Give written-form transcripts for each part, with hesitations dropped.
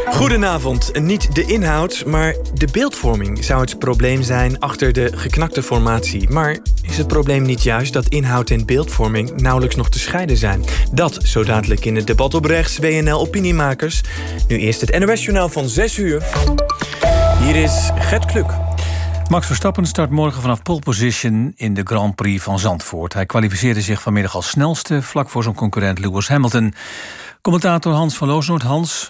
Goedenavond. Niet de inhoud, maar de beeldvorming zou het probleem zijn achter de geknakte formatie. Maar is het probleem niet juist dat inhoud en beeldvorming nauwelijks nog te scheiden zijn? Dat zo dadelijk in het debat op rechts, WNL Opiniemakers. Nu eerst het NOS-journaal van 6 uur. Hier is Gert Kluk. Max Verstappen start morgen vanaf pole position in de Grand Prix van Zandvoort. Hij kwalificeerde zich vanmiddag als snelste, vlak voor zijn concurrent Lewis Hamilton. Commentator Hans van Loosnoord. Hans,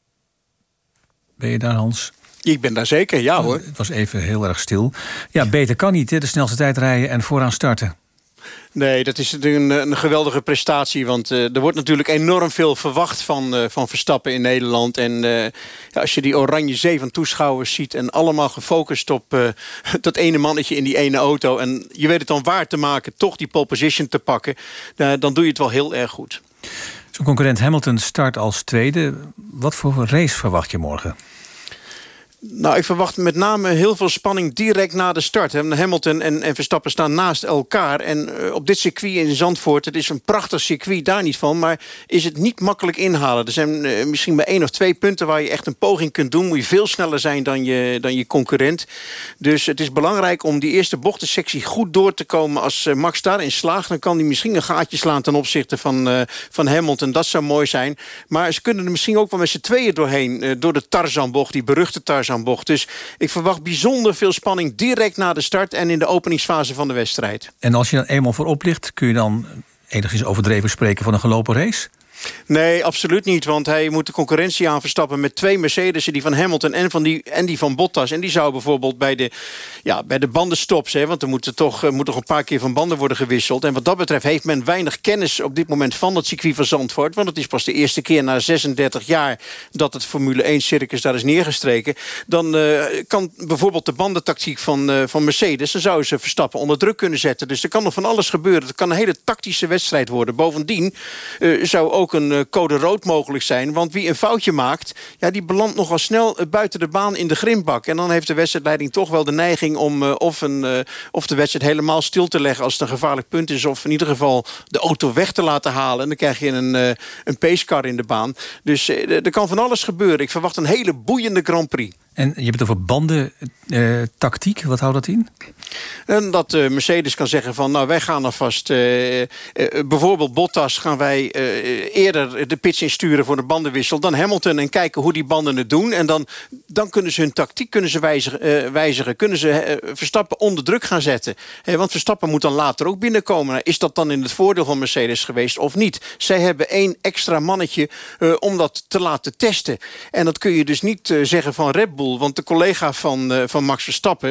ben je daar, Hans? Ik ben daar zeker, ja hoor. Het was even heel erg stil. Ja, beter kan niet, hè? De snelste tijd rijden en vooraan starten. Nee, dat is een geweldige prestatie. Want er wordt natuurlijk enorm veel verwacht van Verstappen in Nederland. En als je die oranje zee van toeschouwers ziet en allemaal gefocust op dat ene mannetje in die ene auto. En je weet het dan waar te maken, toch die pole position te pakken. Dan doe je het wel heel erg goed. Zijn concurrent Hamilton start als tweede. Wat voor race verwacht je morgen? Nou, ik verwacht met name heel veel spanning direct na de start. Hamilton en Verstappen staan naast elkaar. En op dit circuit in Zandvoort, het is een prachtig circuit, daar niet van. Maar is het niet makkelijk inhalen. Er zijn misschien maar 1 of 2 punten waar je echt een poging kunt doen. Moet je veel sneller zijn dan je concurrent. Dus het is belangrijk om die eerste bochtensectie goed door te komen. Als Max daarin slaagt, dan kan hij misschien een gaatje slaan ten opzichte van Hamilton. Dat zou mooi zijn. Maar ze kunnen er misschien ook wel met z'n tweeën doorheen. Door de Tarzanbocht, die beruchte Tarzanbocht. Dus ik verwacht bijzonder veel spanning direct na de start en in de openingsfase van de wedstrijd. En als je dan eenmaal voorop ligt, kun je dan enigszins overdreven spreken van een gelopen race? Nee, absoluut niet. Want hij moet de concurrentie aan Verstappen met 2 Mercedes'en, die van Hamilton en die van Bottas. En die zou bijvoorbeeld bij de bandenstops, want er moet toch een paar keer van banden worden gewisseld. En wat dat betreft heeft men weinig kennis op dit moment van het circuit van Zandvoort. Want het is pas de eerste keer na 36 jaar dat het Formule 1 circus daar is neergestreken. Dan kan bijvoorbeeld de bandentactiek van Mercedes, dan zouden ze Verstappen onder druk kunnen zetten. Dus er kan nog van alles gebeuren. Het kan een hele tactische wedstrijd worden. Bovendien zou ook een code rood mogelijk zijn. Want wie een foutje maakt, die belandt nogal snel buiten de baan in de grindbak. En dan heeft de wedstrijdleiding toch wel de neiging om of de wedstrijd helemaal stil te leggen als het een gevaarlijk punt is. Of in ieder geval de auto weg te laten halen. En dan krijg je een pacecar in de baan. Dus er kan van alles gebeuren. Ik verwacht een hele boeiende Grand Prix. En je hebt het over bandentactiek. Wat houdt dat in? En dat Mercedes kan zeggen van, nou, wij gaan alvast bijvoorbeeld Bottas gaan wij eerder de pits insturen voor de bandenwissel dan Hamilton en kijken hoe die banden het doen. En dan kunnen ze hun tactiek wijzigen. Kunnen ze Verstappen onder druk gaan zetten. Want Verstappen moet dan later ook binnenkomen. Is dat dan in het voordeel van Mercedes geweest of niet? Zij hebben 1 extra mannetje om dat te laten testen. En dat kun je dus niet zeggen van Red Bull. Want de collega van Max Verstappen,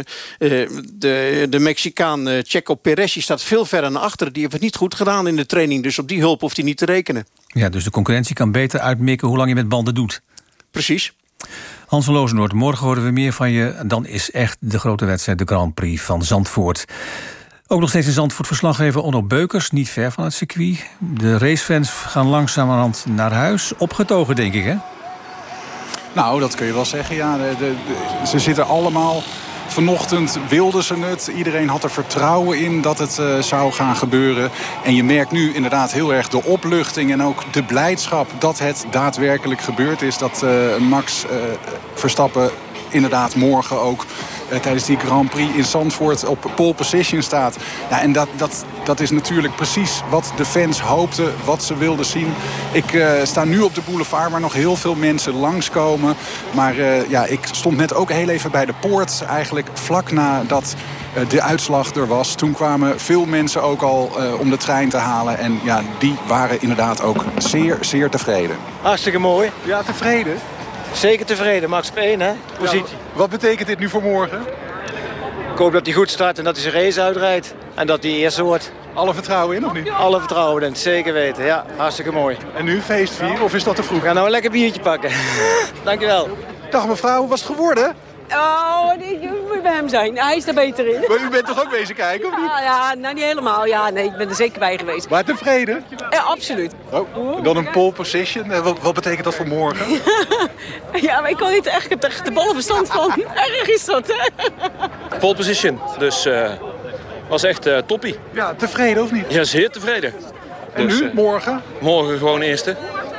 de Mexicaan Checo Perez, die staat veel verder naar achteren. Die heeft het niet goed gedaan in de training. Dus op die hulp hoeft hij niet te rekenen. Ja, dus de concurrentie kan beter uitmikken hoe lang je met banden doet. Precies. Hans van Loosnoord, morgen horen we meer van je. Dan is echt de grote wedstrijd, de Grand Prix van Zandvoort. Ook nog steeds in Zandvoort verslaggever Onno Beukers, niet ver van het circuit. De racefans gaan langzamerhand naar huis. Opgetogen, denk ik, hè? Nou, dat kun je wel zeggen, ja. Ze zitten allemaal... Vanochtend wilden ze het. Iedereen had er vertrouwen in dat het zou gaan gebeuren. En je merkt nu inderdaad heel erg de opluchting en ook de blijdschap dat het daadwerkelijk gebeurd is. Dat Max Verstappen inderdaad morgen ook tijdens die Grand Prix in Zandvoort op pole position staat. Ja, en dat is natuurlijk precies wat de fans hoopten, wat ze wilden zien. Ik sta nu op de boulevard waar nog heel veel mensen langskomen. Maar ik stond net ook heel even bij de poort, eigenlijk vlak nadat de uitslag er was. Toen kwamen veel mensen ook al om de trein te halen. En ja, die waren inderdaad ook zeer, zeer tevreden. Hartstikke mooi. Ja, tevreden? Zeker tevreden. Max op 1, hè? Positie. Ja, wat betekent dit nu voor morgen? Ik hoop dat hij goed start en dat hij zijn race uitrijdt. En dat hij eerste wordt. Alle vertrouwen in, of niet? Alle vertrouwen in, zeker weten. Ja, hartstikke mooi. En nu feestvieren, of is dat te vroeg? We gaan nou een lekker biertje pakken. Dankjewel. Dag mevrouw, was het geworden? Oh, je moet bij hem zijn. Hij is er beter in. Maar u bent toch ook bezig kijken, of niet? Ja, nou niet helemaal. Ja, nee, ik ben er zeker bij geweest. Maar tevreden? Ja, absoluut. Oh, dan een pole position. Wat betekent dat voor morgen? Ja, maar ik kan niet echt, ik heb er echt de ballenverstand van. Erg is dat, hè? Pole position, dus was echt toppie. Ja, tevreden of niet? Ja, zeer tevreden. En dus, nu, morgen? Morgen gewoon eerste.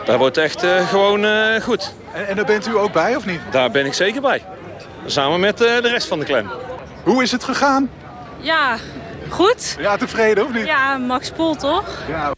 Dat wordt echt gewoon goed. En daar bent u ook bij, of niet? Daar ben ik zeker bij. Samen met de rest van de clan. Hoe is het gegaan? Ja, goed. Ja, tevreden, of niet? Ja, Max Pol, toch? Ja.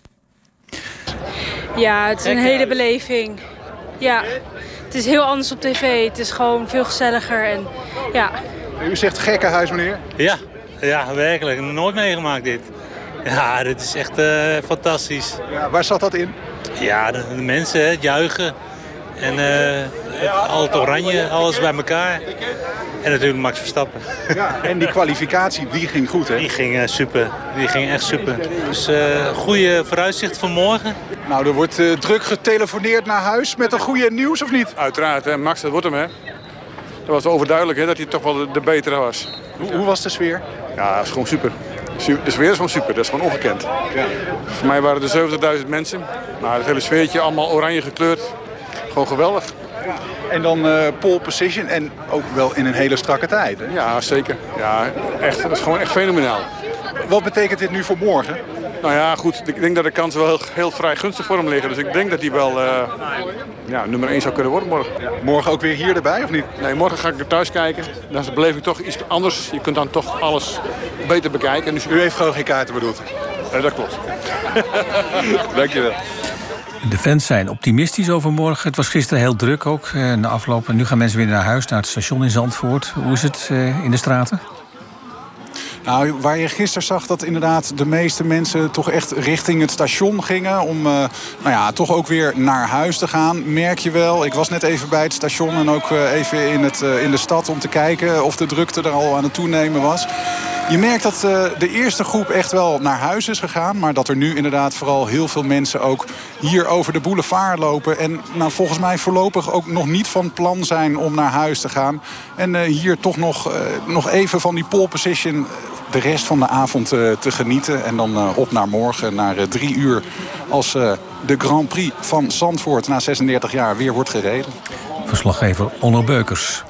Ja, het is een hele beleving. Ja, het is heel anders op tv. Het is gewoon veel gezelliger en ja. U zegt gekkenhuis, meneer? Ja, werkelijk. Nooit meegemaakt dit. Ja, dit is echt fantastisch. Ja, waar zat dat in? Ja, de mensen, het juichen. En al het oranje, alles bij elkaar. En natuurlijk Max Verstappen. Ja, en die kwalificatie, die ging goed, hè? Die ging super. Die ging echt super. Dus goede vooruitzicht voor morgen. Nou, er wordt druk getelefoneerd naar huis met een goede nieuws, of niet? Uiteraard, hè. Max, dat wordt hem, hè. Dat was overduidelijk, hè, dat hij toch wel de betere was. Hoe was de sfeer? Ja, dat is gewoon super. De sfeer is gewoon super, dat is gewoon ongekend. Ja. Voor mij waren er 70.000 mensen. Nou, het hele sfeertje, allemaal oranje gekleurd. Gewoon geweldig. Ja. En dan pole position en ook wel in een hele strakke tijd, hè? Ja, zeker. Ja, echt, dat is gewoon echt fenomenaal. Wat betekent dit nu voor morgen? Nou ja, goed, ik denk dat de kansen wel heel vrij gunstig voor hem liggen. Dus ik denk dat hij wel nummer 1 zou kunnen worden morgen. Ja. Morgen ook weer hier erbij, of niet? Nee, morgen ga ik er thuis kijken. Dan is de beleving toch iets anders. Je kunt dan toch alles beter bekijken. Dus... U heeft gewoon geen kaarten bedoeld? Dat klopt. Dankjewel. De fans zijn optimistisch over morgen. Het was gisteren heel druk ook na afloop. En nu gaan mensen weer naar huis, naar het station in Zandvoort. Hoe is het in de straten? Nou, waar je gisteren zag dat inderdaad de meeste mensen toch echt richting het station gingen om toch ook weer naar huis te gaan, merk je wel. Ik was net even bij het station en ook even in de stad om te kijken of de drukte er al aan het toenemen was. Je merkt dat de eerste groep echt wel naar huis is gegaan, maar dat er nu inderdaad vooral heel veel mensen ook hier over de boulevard lopen en volgens mij voorlopig ook nog niet van plan zijn om naar huis te gaan. En hier toch nog even van die pole position de rest van de avond te genieten. En dan op naar morgen, naar 3 uur... als de Grand Prix van Zandvoort na 36 jaar weer wordt gereden. Verslaggever Onno Beukers.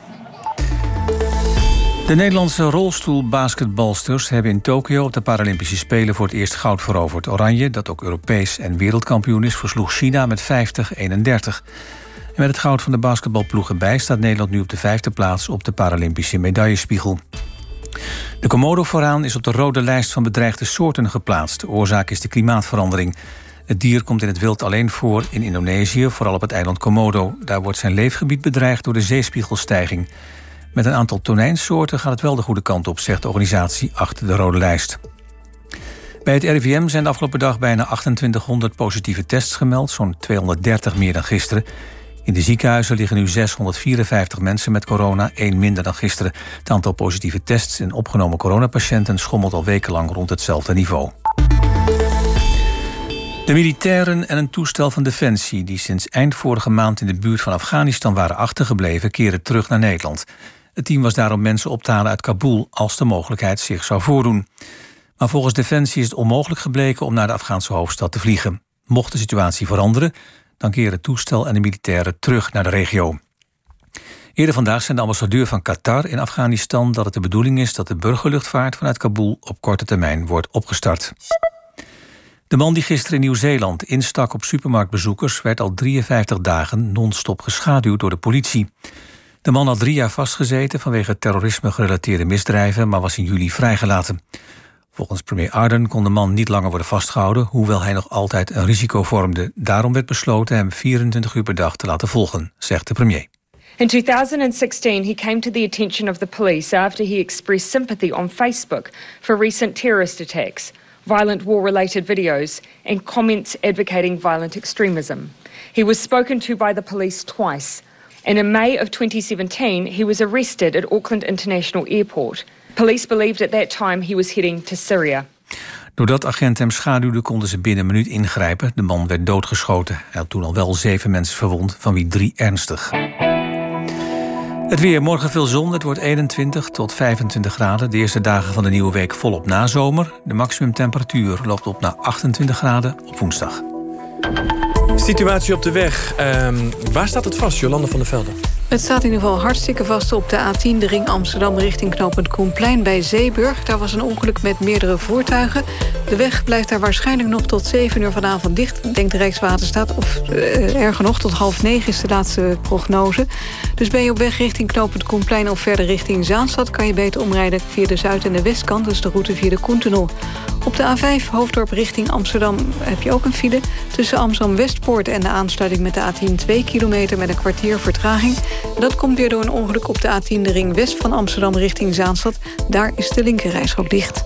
De Nederlandse rolstoelbasketbalsters hebben in Tokio op de Paralympische Spelen voor het eerst goud veroverd. Oranje, dat ook Europees en wereldkampioen is, versloeg China met 50-31. En met het goud van de basketbalploeg erbij staat Nederland nu op de 5e plaats op de Paralympische medaillespiegel. De komodo vooraan is op de rode lijst van bedreigde soorten geplaatst. De oorzaak is de klimaatverandering. Het dier komt in het wild alleen voor in Indonesië, vooral op het eiland Komodo. Daar wordt zijn leefgebied bedreigd door de zeespiegelstijging. Met een aantal tonijnsoorten gaat het wel de goede kant op, zegt de organisatie achter de rode lijst. Bij het RIVM zijn de afgelopen dag bijna 2800 positieve tests gemeld, zo'n 230 meer dan gisteren. In de ziekenhuizen liggen nu 654 mensen met corona, 1 minder dan gisteren. Het aantal positieve tests en opgenomen coronapatiënten schommelt al wekenlang rond hetzelfde niveau. De militairen en een toestel van Defensie die sinds eind vorige maand in de buurt van Afghanistan waren achtergebleven, keren terug naar Nederland. Het team was daarom mensen op te halen uit Kabul als de mogelijkheid zich zou voordoen. Maar volgens Defensie is het onmogelijk gebleken om naar de Afghaanse hoofdstad te vliegen. Mocht de situatie veranderen, dan keren het toestel en de militairen terug naar de regio. Eerder vandaag zei de ambassadeur van Qatar in Afghanistan dat het de bedoeling is dat de burgerluchtvaart vanuit Kabul op korte termijn wordt opgestart. De man die gisteren in Nieuw-Zeeland instak op supermarktbezoekers werd al 53 dagen non-stop geschaduwd door de politie. De man had 3 jaar vastgezeten vanwege terrorisme-gerelateerde misdrijven, maar was in juli vrijgelaten. Volgens premier Ardern kon de man niet langer worden vastgehouden, hoewel hij nog altijd een risico vormde. Daarom werd besloten hem 24 uur per dag te laten volgen, zegt de premier. In 2016, he came to the attention of the police after he expressed sympathy on Facebook for recent terrorist attacks, violent war-related videos, and comments advocating violent extremism. He was spoken to by the police twice. And in May of 2017, he was arrested at Auckland International Airport. Police believed at that time he was heading to Syria. Doordat agenten hem schaduwden, konden ze binnen een minuut ingrijpen. De man werd doodgeschoten. Hij had toen al wel 7 mensen verwond, van wie 3 ernstig. Het weer, morgen veel zon. Het wordt 21 tot 25 graden. De eerste dagen van de nieuwe week volop nazomer. De maximumtemperatuur loopt op naar 28 graden op woensdag. Situatie op de weg. Waar staat het vast, Jolanda van der Velde? Het staat in ieder geval hartstikke vast op de A10... de ring Amsterdam richting knooppunt Koenplein bij Zeeburg. Daar was een ongeluk met meerdere voertuigen. De weg blijft daar waarschijnlijk nog tot 7 uur vanavond dicht... denkt de Rijkswaterstaat. Of erger nog, tot 8:30 is de laatste prognose. Dus ben je op weg richting knooppunt Koenplein... of verder richting Zaanstad... kan je beter omrijden via de zuid- en de westkant... dus de route via de Koentunnel. Op de A5 Hoofddorp richting Amsterdam heb je ook een file. Tussen Amsterdam-Westpoort en de aansluiting met de A10 2 kilometer... met een kwartier vertraging. Dat komt weer door een ongeluk op de A10 de ring west van Amsterdam richting Zaanstad. Daar is de linkerrijstrook dicht.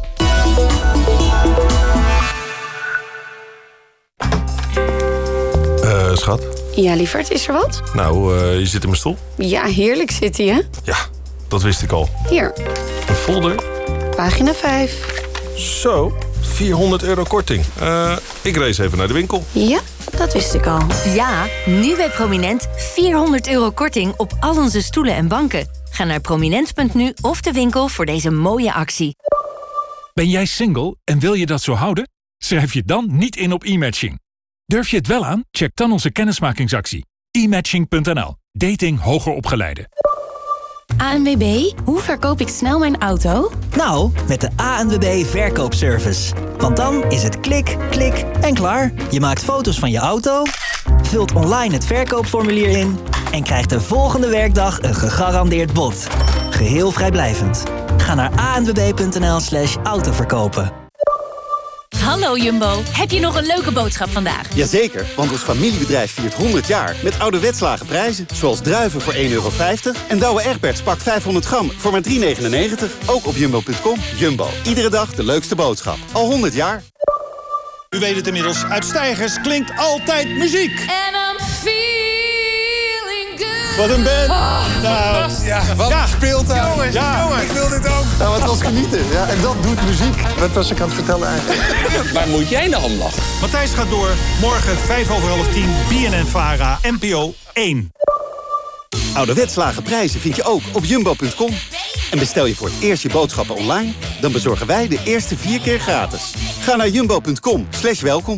Schat? Ja, lieverd, is er wat? Nou, je zit in mijn stoel. Ja, heerlijk zit hij, hè? Ja, dat wist ik al. Hier. Een folder. Pagina 5. Zo, €400 korting. Ik race even naar de winkel. Ja, dat wist ik al. Ja, nu bij Prominent €400 korting op al onze stoelen en banken. Ga naar prominent.nu of de winkel voor deze mooie actie. Ben jij single en wil je dat zo houden? Schrijf je dan niet in op e-matching. Durf je het wel aan? Check dan onze kennismakingsactie. e-matching.nl. Dating hoger opgeleiden. ANWB, hoe verkoop ik snel mijn auto? Nou, met de ANWB Verkoopservice. Want dan is het klik, klik en klaar. Je maakt foto's van je auto, vult online het verkoopformulier in... en krijgt de volgende werkdag een gegarandeerd bod. Geheel vrijblijvend. Ga naar anwb.nl/autoverkopen. Hallo Jumbo, heb je nog een leuke boodschap vandaag? Jazeker, want ons familiebedrijf viert 100 jaar met ouderwets lage prijzen. Zoals druiven voor €1,50 en Douwe Egberts pak 500 gram voor maar €3,99. Ook op jumbo.com. Jumbo, iedere dag de leukste boodschap. Al 100 jaar. U weet het inmiddels, uit Stijgers klinkt altijd muziek. And I'm feeling good. Wat een band. Nou, wat speelt daar? Jongens, ik wil dit ook. Nou, het was genieten. Ja, en dat doet muziek. Wat was ik aan het vertellen eigenlijk? Waar moet jij nou om lachen? Matthijs gaat door. Morgen 10:05, BNN-Vara, NPO 1. Ouderwets lage prijzen vind je ook op jumbo.com. En bestel je voor het eerst je boodschappen online... dan bezorgen wij de eerste 4 keer gratis. Ga naar jumbo.com/welkom.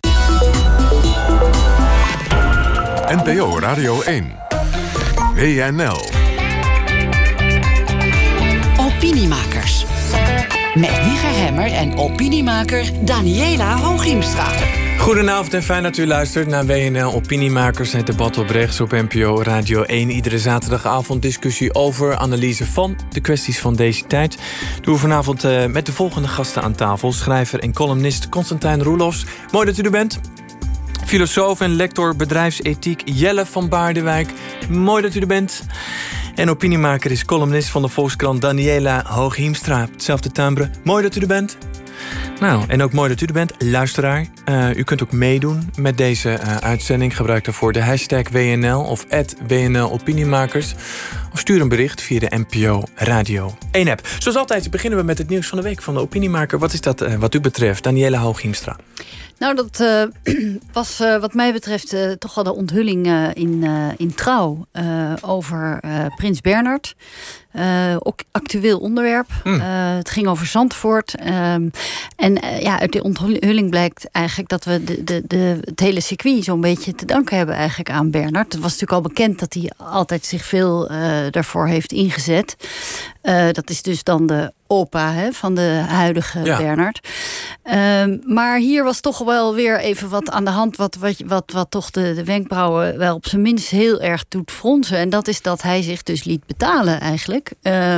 NPO Radio 1. WNL. Opiniemakers. Met Wieger Hemmer en opiniemaker Daniela Hooghiemstra. Goedenavond en fijn dat u luistert naar WNL Opiniemakers. Het debat op rechts op NPO Radio 1. Iedere zaterdagavond discussie over, analyse van de kwesties van deze tijd. Doen we vanavond met de volgende gasten aan tafel. Schrijver en columnist Constantijn Roelofs. Mooi dat u er bent. Filosoof en lector bedrijfsethiek Jelle van Baardewijk. Mooi dat u er bent. En opiniemaker is columnist van de Volkskrant Daniela Hooghiemstra. Hetzelfde timbre. Mooi dat u er bent. Nou, en ook mooi dat u er bent, luisteraar. U kunt ook meedoen met deze uitzending. Gebruik daarvoor de hashtag WNL of @WNL Opiniemakers. Of stuur een bericht via de NPO Radio 1 app. Zoals altijd beginnen we met het nieuws van de week van de opiniemaker. Wat is dat wat u betreft, Daniela Hooghiemstra? Nou, dat was wat mij betreft toch wel de onthulling in Trouw over Prins Bernhard. Ook actueel onderwerp. Het ging over Zandvoort. Uit de onthulling blijkt eigenlijk dat we het hele circuit zo'n beetje te danken hebben eigenlijk aan Bernhard. Het was natuurlijk al bekend dat hij altijd zich veel daarvoor heeft ingezet. Dat is dus dan de opa van de huidige Bernhard. Maar hier was toch wel weer even wat aan de hand wat toch de wenkbrauwen wel op zijn minst heel erg doet fronsen. En dat is dat hij zich dus liet betalen eigenlijk.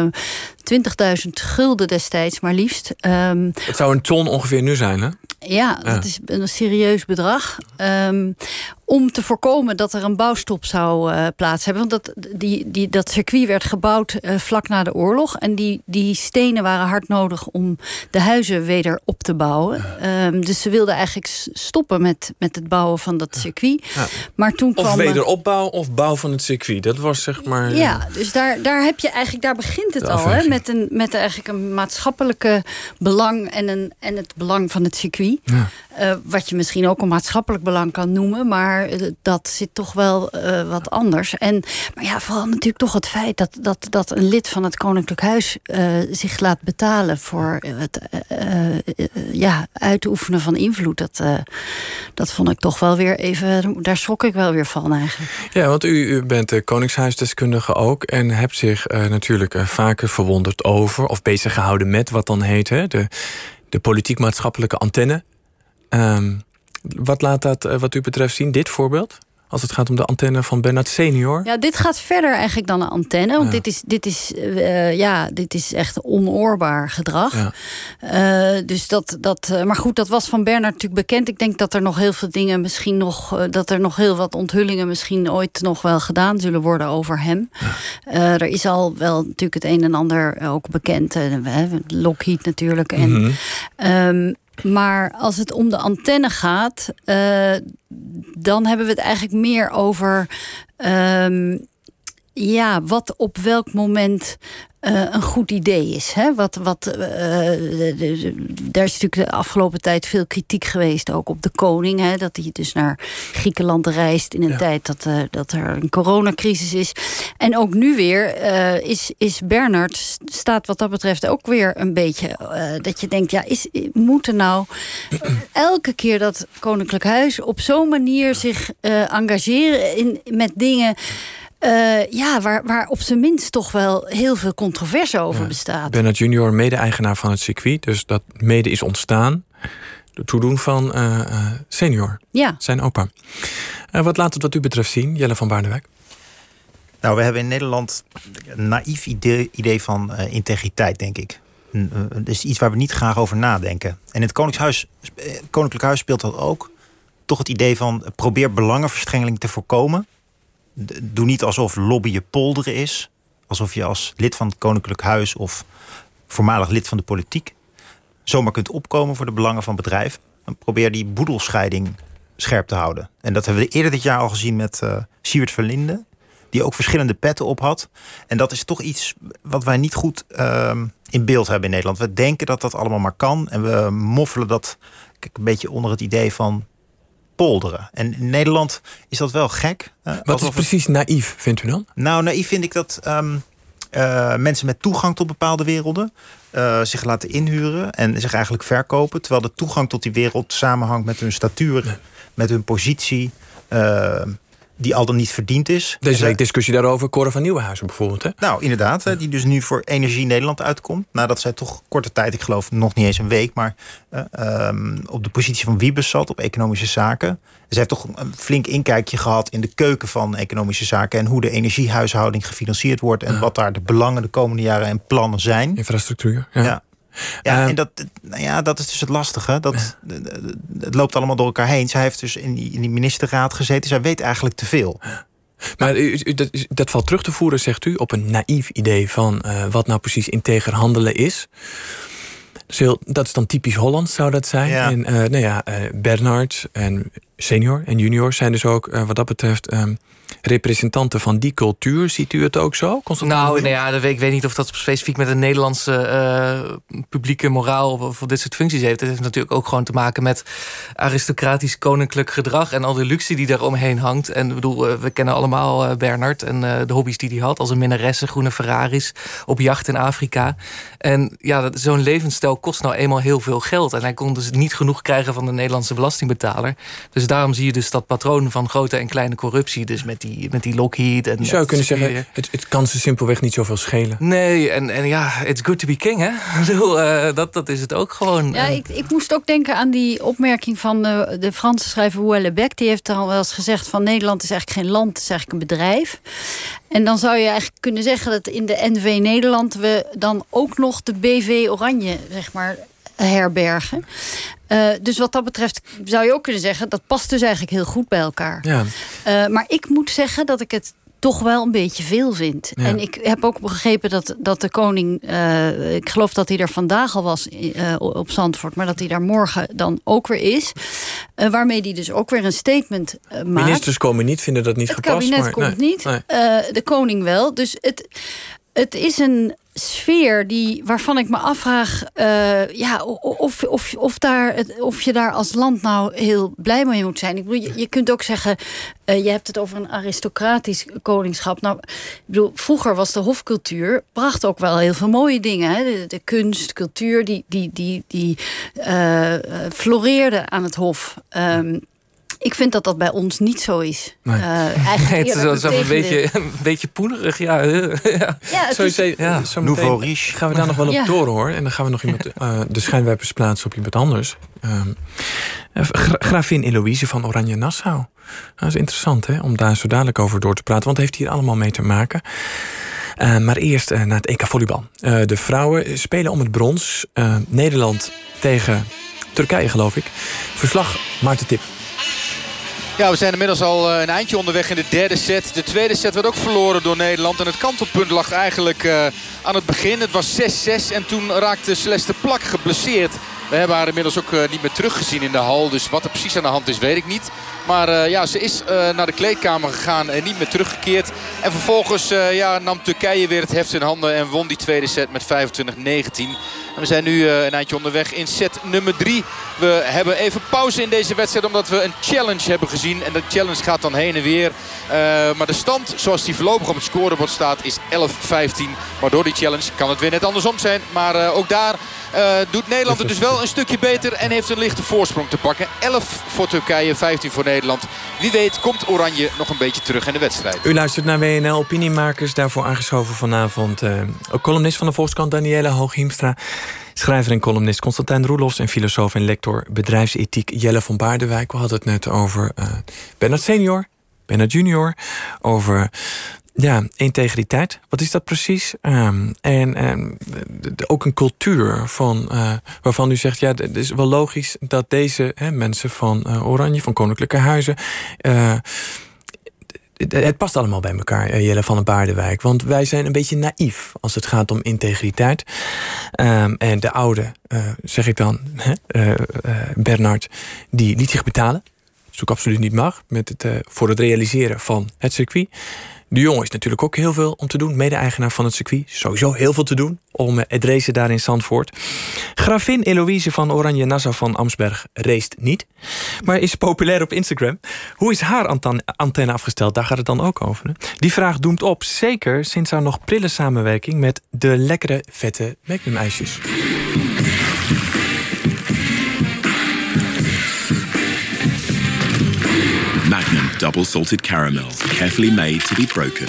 20.000 gulden destijds maar liefst. Het zou een ton ongeveer nu zijn, hè? Ja, dat is een serieus bedrag. Om te voorkomen dat er een bouwstop zou plaats hebben. Want dat circuit werd gebouwd vlak na de oorlog. En die stenen waren hard nodig om de huizen weder op te bouwen. Dus ze wilden eigenlijk stoppen met het bouwen van dat circuit. Ja. Maar toen kwam wederopbouw of bouw van het circuit. Dat was zeg maar... Ja, dus daar heb je eigenlijk, daar begint het al. Hè, met eigenlijk een maatschappelijke belang en het belang van het circuit. Ja. Wat je misschien ook een maatschappelijk belang kan noemen. Maar Maar dat zit toch wel wat anders. Maar ja, vooral natuurlijk toch het feit dat een lid van het Koninklijk Huis zich laat betalen voor het uitoefenen van invloed. Dat vond ik toch wel weer even. Daar schrok ik wel weer van eigenlijk. Ja, want u bent koningshuisdeskundige ook en hebt zich natuurlijk vaker verwonderd over of bezig gehouden met wat dan heet de politiek-maatschappelijke antenne. Wat laat dat wat u betreft zien, dit voorbeeld? Als het gaat om de antenne van Bernhard senior. Ja, dit gaat verder eigenlijk dan een antenne. Want dit is echt onoorbaar gedrag. Ja. Dus maar goed, dat was van Bernhard natuurlijk bekend. Ik denk dat er nog heel veel dingen misschien nog. Dat er nog heel wat onthullingen misschien ooit nog wel gedaan zullen worden over hem. Ja. Er is al wel natuurlijk het een en ander ook bekend. Lockheed natuurlijk. Maar als het om de antenne gaat, dan hebben we het eigenlijk meer over wat op welk moment een goed idee is. Hè? Daar is natuurlijk de afgelopen tijd veel kritiek geweest, ook op de koning. Hè? Dat hij dus naar Griekenland reist in een tijd dat er een coronacrisis is. En ook nu weer is Bernhard, staat wat dat betreft ook weer een beetje dat je denkt, moet er nou elke keer dat Koninklijk Huis op zo'n manier zich engageren met dingen waar op zijn minst toch wel heel veel controverse over bestaat. Bernhard junior, mede-eigenaar van het circuit. Dus dat mede is ontstaan door toedoen van senior. Ja. Zijn opa. Wat laat het wat u betreft zien, Jelle van Baardenwijk? Nou, we hebben in Nederland een naïef idee van integriteit, denk ik. Dat is iets waar we niet graag over nadenken. En het Koninklijk Huis speelt dat ook. Toch het idee van probeer belangenverstrengeling te voorkomen. Doe niet alsof lobbyen polderen is. Alsof je als lid van het Koninklijk Huis of voormalig lid van de politiek zomaar kunt opkomen voor de belangen van bedrijven. En probeer die boedelscheiding scherp te houden. En dat hebben we eerder dit jaar al gezien met Siewert van Linden, die ook verschillende petten op had. En dat is toch iets wat wij niet goed in beeld hebben in Nederland. We denken dat dat allemaal maar kan. En we moffelen dat een beetje onder het idee van polderen. En in Nederland is dat wel gek. Wat is precies naïef, vindt u dan? Nou, naïef vind ik dat mensen met toegang tot bepaalde werelden zich laten inhuren en zich eigenlijk verkopen, terwijl de toegang tot die wereld samenhangt met hun statuur, met hun positie, die al dan niet verdiend is. Deze week discussie daarover, Cora van Nieuwenhuizen bijvoorbeeld. Hè? Nou, inderdaad. Die dus nu voor Energie Nederland uitkomt. Nadat zij toch korte tijd, ik geloof nog niet eens een week, maar op de positie van Wiebes zat op economische zaken. Ze heeft toch een flink inkijkje gehad in de keuken van economische zaken en hoe de energiehuishouding gefinancierd wordt en wat daar de belangen de komende jaren en plannen zijn. Infrastructuur. Ja, en dat is dus het lastige. Het loopt allemaal door elkaar heen. Zij heeft dus in die ministerraad gezeten. Zij weet eigenlijk te veel. Maar dat valt terug te voeren, zegt u, op een naïef idee van wat nou precies integer handelen is. Dat is dan typisch Hollands, zou dat zijn. Ja. En Bernhard en senior en junior zijn dus ook wat dat betreft representanten van die cultuur. Ziet u het ook zo? Ik weet niet of dat specifiek met een Nederlandse publieke moraal of dit soort functies heeft. Het heeft natuurlijk ook gewoon te maken met aristocratisch koninklijk gedrag en al de luxe die daar omheen hangt. En we kennen allemaal Bernhard en de hobby's die hij had als een minnaressen, groene Ferraris, op jacht in Afrika. En zo'n levensstijl kost nou eenmaal heel veel geld. En hij kon dus niet genoeg krijgen van de Nederlandse belastingbetaler. Dus daarom zie je dus dat patroon van grote en kleine corruptie, dus met die Lockheed. En je zou kunnen zeggen, het kan ze simpelweg niet zoveel schelen. Nee, en it's good to be king, hè? Dat is het ook gewoon. Ja, ik moest ook denken aan die opmerking van de Franse schrijver Houellebecq. Die heeft al wel eens gezegd van Nederland is eigenlijk geen land, het is eigenlijk een bedrijf. En dan zou je eigenlijk kunnen zeggen dat in de NV Nederland we dan ook nog de BV Oranje, zeg maar, herbergen. Dus wat dat betreft zou je ook kunnen zeggen, dat past dus eigenlijk heel goed bij elkaar. Ja. Maar ik moet zeggen dat ik het toch wel een beetje veel vind. Ja. En ik heb ook begrepen dat de koning, ik geloof dat hij er vandaag al was op Zandvoort, maar dat hij daar morgen dan ook weer is. Waarmee hij dus ook weer een statement maakt. Ministers komen niet, vinden dat niet het gepast. Het kabinet komt niet, de koning wel. Dus het is een sfeer waarvan ik me afvraag of je daar als land nou heel blij mee moet zijn. Ik bedoel, je kunt ook zeggen, je hebt het over een aristocratisch koningschap. Nou, ik bedoel, vroeger was de hofcultuur, bracht ook wel heel veel mooie dingen. Hè? De kunst, cultuur, die floreerde aan het hof. Ik vind dat bij ons niet zo is. Nee. Eigenlijk het is een beetje poenerig. Nouveau riche. Gaan we daar nog wel op door, hoor. En dan gaan we nog iemand de schijnwerpers plaatsen op iemand anders. Gravin Eloïse van Oranje-Nassau. Dat is interessant, hè, om daar zo dadelijk over door te praten. Want het heeft hier allemaal mee te maken. Maar eerst naar het EK volleybal. De vrouwen spelen om het brons. Nederland tegen Turkije, geloof ik. Verslag Maarten Tip. Ja, we zijn inmiddels al een eindje onderweg in de derde set. De tweede set werd ook verloren door Nederland. En het kantelpunt lag eigenlijk aan het begin. Het was 6-6 en toen raakte Celeste Plak geblesseerd. We hebben haar inmiddels ook niet meer teruggezien in de hal. Dus wat er precies aan de hand is, weet ik niet. Maar ze is naar de kleedkamer gegaan en niet meer teruggekeerd. En vervolgens nam Turkije weer het heft in handen en won die tweede set met 25-19. En we zijn nu een eindje onderweg in set nummer 3. We hebben even pauze in deze wedstrijd omdat we een challenge hebben gezien. En de challenge gaat dan heen en weer. Maar de stand zoals die voorlopig op het scorebord staat is 11-15. Maar door die challenge kan het weer net andersom zijn. Maar ook daar doet Nederland het dus wel een stukje beter en heeft een lichte voorsprong te pakken. 11 voor Turkije, 15 voor Nederland. Wie weet komt Oranje nog een beetje terug in de wedstrijd. U luistert naar WNL Opiniemakers. Daarvoor aangeschoven vanavond ook columnist van de Volkskrant Daniela Hooghiemstra. Schrijver en columnist Constantijn Roelofs en filosoof en lector bedrijfsethiek Jelle van Baardenwijk. We hadden het net over Bernard senior, Bernard junior, over integriteit. Wat is dat precies? Ook een cultuur waarvan u zegt, het is wel logisch dat deze mensen van Oranje, van Koninklijke Huizen, het past allemaal bij elkaar, Jelle van den Baardenwijk. Want wij zijn een beetje naïef als het gaat om integriteit. En de oude, zeg ik dan, Bernard, die liet zich betalen. Dat is ook absoluut niet mag, voor het realiseren van het circuit. De jongen is natuurlijk ook heel veel om te doen. Mede-eigenaar van het circuit. Sowieso heel veel te doen om het racen daar in Zandvoort. Gravin Eloïse van Oranje-Nassau van Amsberg racet niet. Maar is populair op Instagram. Hoe is haar antenne afgesteld? Daar gaat het dan ook over. Hè? Die vraag doemt op. Zeker sinds haar nog prille samenwerking met de lekkere, vette Magnum-ijsjes. Magnum Double Salted Caramel, carefully made to be broken.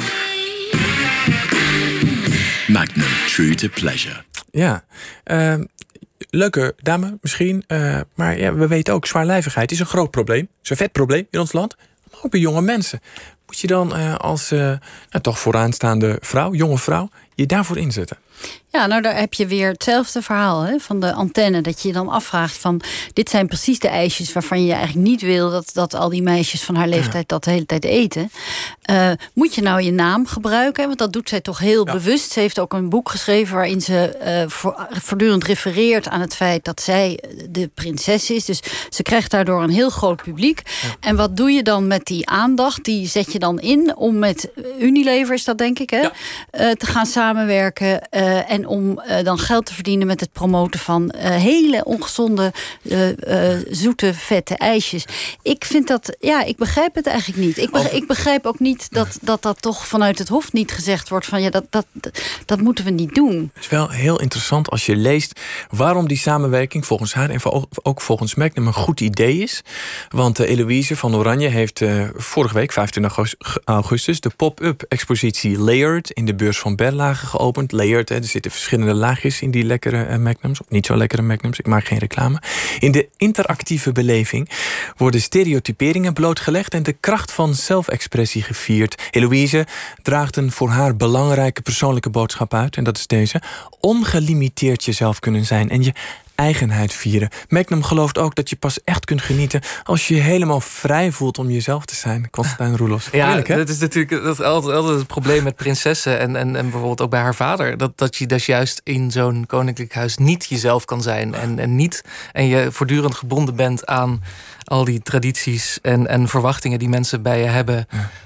Magnum, true to pleasure. Ja, leuke dame misschien. Maar we weten ook, zwaarlijvigheid is een groot probleem. Het is een vet probleem in ons land. Maar ook bij jonge mensen. Moet je dan als toch vooraanstaande vrouw, jonge vrouw, je daarvoor inzetten? Ja, nou daar heb je weer hetzelfde verhaal van de antenne. Dat je je dan afvraagt van, dit zijn precies de ijsjes waarvan je eigenlijk niet wil dat al die meisjes van haar leeftijd dat de hele tijd eten. Moet je nou je naam gebruiken? Want dat doet zij toch heel bewust. Ze heeft ook een boek geschreven waarin ze voortdurend refereert aan het feit dat zij de prinses is. Dus ze krijgt daardoor een heel groot publiek. Ja. En wat doe je dan met die aandacht? Die zet je dan in om met Unilever, is dat denk ik, te gaan samenwerken. En om dan geld te verdienen met het promoten van hele ongezonde, zoete, vette ijsjes. Ik vind dat, ik begrijp het eigenlijk niet. Ik begrijp ook niet dat toch vanuit het Hof niet gezegd wordt van dat moeten we niet doen. Het is wel heel interessant als je leest waarom die samenwerking volgens haar en ook volgens Magnum een goed idee is. Want Eloïse van Oranje heeft vorige week, 25 augustus, de pop-up expositie Layered in de beurs van Berlage geopend. Layered, er zitten verschillende laagjes in die lekkere Magnums, of niet zo lekkere Magnums, ik maak geen reclame. In de interactieve beleving worden stereotyperingen blootgelegd en de kracht van zelfexpressie gevierd. Eloïse draagt een voor haar belangrijke persoonlijke boodschap uit, en dat is deze: ongelimiteerd jezelf kunnen zijn en je eigenheid vieren. Magnum gelooft ook dat je pas echt kunt genieten als je je helemaal vrij voelt om jezelf te zijn. Constantijn Roelofs. Ja, dat is natuurlijk altijd het probleem met prinsessen en bijvoorbeeld ook bij haar vader. Dat je dus juist in zo'n koninklijk huis niet jezelf kan zijn en je voortdurend gebonden bent aan al die tradities en verwachtingen die mensen bij je hebben.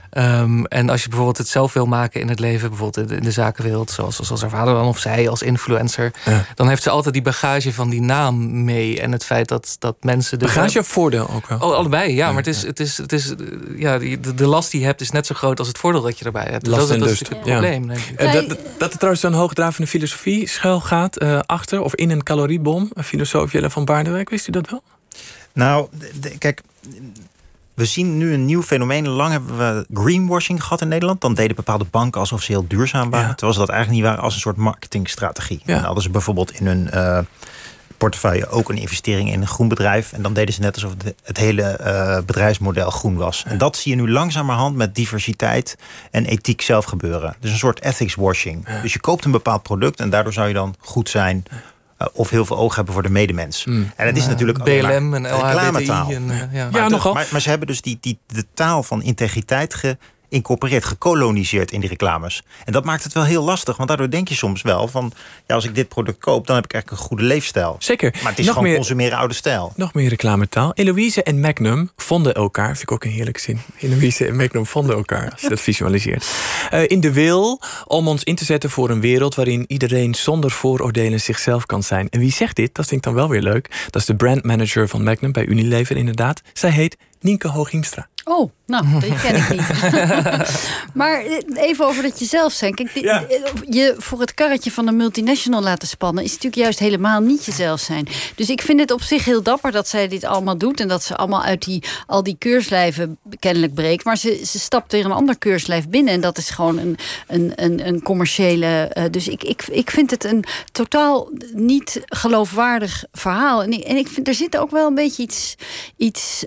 En als je bijvoorbeeld het zelf wil maken in het leven, bijvoorbeeld in de zakenwereld, zoals haar vader dan of zij als influencer, dan heeft ze altijd die bagage van die naam mee. En het feit dat mensen. Bagage of voordeel ook wel? Allebei, ja. Maar het is de last die je hebt is net zo groot als het voordeel dat je erbij hebt. Last en dat lust. is natuurlijk het probleem. Dat er trouwens zo'n hoogdravende filosofie schuil gaat achter of in een caloriebom. Een filosoof Jelle van Baardenwijk, wist u dat wel? Nou, kijk. We zien nu een nieuw fenomeen. Lang hebben we greenwashing gehad in Nederland. Dan deden bepaalde banken alsof ze heel duurzaam waren. Terwijl ze dat eigenlijk niet waren, als een soort marketingstrategie. Dan hadden ze bijvoorbeeld in hun portefeuille ook een investering in een groen bedrijf. En dan deden ze net alsof het hele bedrijfsmodel groen was. En dat zie je nu langzamerhand met diversiteit en ethiek zelf gebeuren. Dus een soort ethics washing. Dus je koopt een bepaald product en daardoor zou je dan goed zijn. Of heel veel oog hebben voor de medemens. En dat is natuurlijk BLM en reclametaal. Nogal. Maar ze hebben dus de taal van integriteit geïncorporeerd, gekoloniseerd in die reclames. En dat maakt het wel heel lastig. Want daardoor denk je soms wel van, als ik dit product koop, dan heb ik eigenlijk een goede leefstijl. Zeker. Maar het is gewoon consumeren oude stijl. Nog meer reclametaal. Eloïse en Magnum vonden elkaar. Vind ik ook een heerlijke zin. Eloïse en Magnum vonden elkaar, als je dat visualiseert. In de wil om ons in te zetten voor een wereld waarin iedereen zonder vooroordelen zichzelf kan zijn. En wie zegt dit? Dat vind ik dan wel weer leuk. Dat is de brandmanager van Magnum bij Unilever inderdaad. Zij heet Nienke Hooghiemstra. Oh, nou, die ken ik niet. Maar even over dat jezelf zijn. Kijk, je voor het karretje van een multinational laten spannen is natuurlijk juist helemaal niet jezelf zijn. Dus ik vind het op zich heel dapper dat zij dit allemaal doet en dat ze allemaal uit al die keurslijven kennelijk breekt. Maar ze stapt weer een ander keurslijf binnen en dat is gewoon een commerciële. Dus ik vind het een totaal niet geloofwaardig verhaal. En ik vind er zit ook wel een beetje iets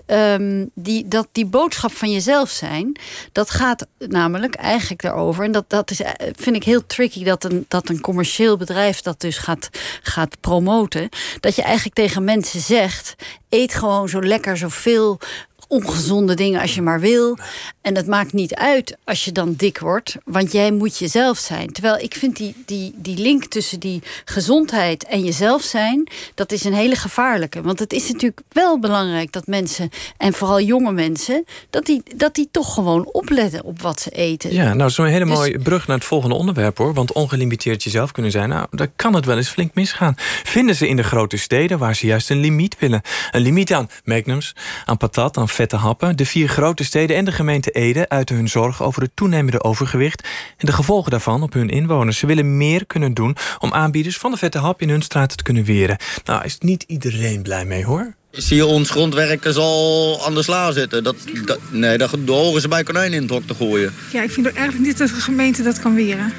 die boodschap van jezelf zijn, dat gaat namelijk eigenlijk daarover. En dat is, vind ik heel tricky dat een commercieel bedrijf dat dus gaat promoten. Dat je eigenlijk tegen mensen zegt, eet gewoon zo lekker zoveel ongezonde dingen als je maar wil. En het maakt niet uit als je dan dik wordt, want jij moet jezelf zijn. Terwijl ik vind die link tussen die gezondheid en jezelf zijn, dat is een hele gevaarlijke. Want het is natuurlijk wel belangrijk dat mensen, en vooral jonge mensen, dat die toch gewoon opletten op wat ze eten. Ja, nou, zo'n hele mooie brug naar het volgende onderwerp, hoor. Want ongelimiteerd jezelf kunnen zijn, nou, daar kan het wel eens flink misgaan. Vinden ze in de grote steden waar ze juist een limiet willen. Een limiet aan Magnums, aan patat, aan vette happen. De 4 grote steden en de gemeente Ede uiten hun zorg over het toenemende overgewicht en de gevolgen daarvan op hun inwoners. Ze willen meer kunnen doen om aanbieders van de vette hap in hun straten te kunnen weren. Nou, is niet iedereen blij mee, hoor. Zie je ons grondwerkers al aan de sla zitten? Daar horen ze bij konijnen in het hok te gooien. Ja, ik vind het erg niet dat de gemeente dat kan weren.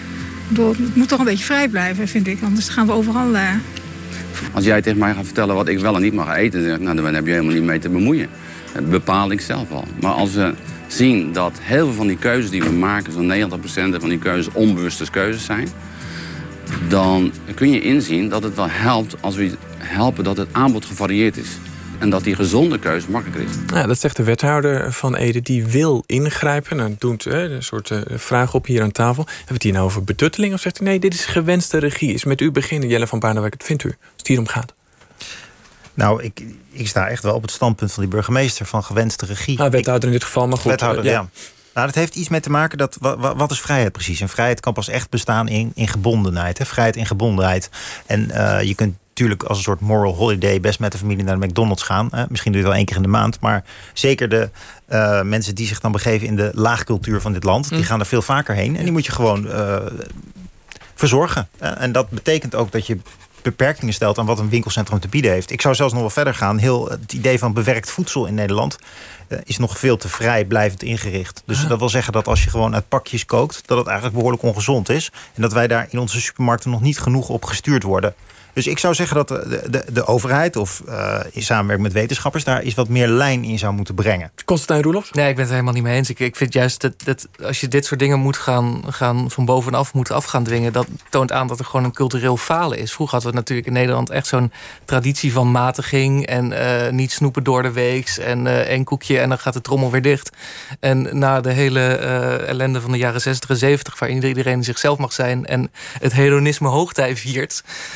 Het moet toch een beetje vrij blijven, vind ik. Anders gaan we overal. Als jij tegen mij gaat vertellen wat ik wel en niet mag eten, dan zeg ik, nou, daar heb je helemaal niet mee te bemoeien. Dat bepaal ik zelf al. Maar als we zien dat heel veel van die keuzes die we maken, zo'n 90% van die keuzes onbewuste keuzes zijn, dan kun je inzien dat het wel helpt als we helpen dat het aanbod gevarieerd is. En dat die gezonde keuze makkelijker is. Ja, dat zegt de wethouder van Ede, die wil ingrijpen. Nou, doet een soort vraag op hier aan tafel. Hebben we het hier nou over betutteling? Of zegt hij, nee, dit is gewenste regie. Is met u beginnen, Jelle van Baardenwijk. Wat vindt u, als het hier om gaat? Nou, ik sta echt wel op het standpunt van die burgemeester van gewenste regie. Wethouder in dit geval, maar goed. Wethouder, ja. Nou, dat heeft iets mee te maken dat wat is vrijheid precies? En vrijheid kan pas echt bestaan in gebondenheid. Hè? Vrijheid in gebondenheid. En je kunt natuurlijk als een soort moral holiday best met de familie naar de McDonald's gaan. Misschien doe je het wel 1 keer in de maand. Maar zeker de mensen die zich dan begeven in de laagcultuur van dit land, die gaan er veel vaker heen. En die moet je gewoon verzorgen. En dat betekent ook dat je beperkingen stelt aan wat een winkelcentrum te bieden heeft. Ik zou zelfs nog wel verder gaan. Het idee van bewerkt voedsel in Nederland is nog veel te vrijblijvend ingericht. Dus dat wil zeggen dat als je gewoon uit pakjes kookt, dat het eigenlijk behoorlijk ongezond is. En dat wij daar in onze supermarkten nog niet genoeg op gestuurd worden. Dus ik zou zeggen dat de overheid of in samenwerking met wetenschappers daar is wat meer lijn in zou moeten brengen. Constantijn Roelofs? Nee, ik ben het helemaal niet mee eens. Ik vind juist dat als je dit soort dingen moet gaan van bovenaf moet af gaan dwingen, dat toont aan dat er gewoon een cultureel falen is. Vroeger hadden we natuurlijk in Nederland echt zo'n traditie van matiging en niet snoepen door de weeks en 1 koekje en dan gaat de trommel weer dicht. En na de hele ellende van de jaren 60 en 70, waarin iedereen zichzelf mag zijn en het hedonisme hoogtij viert,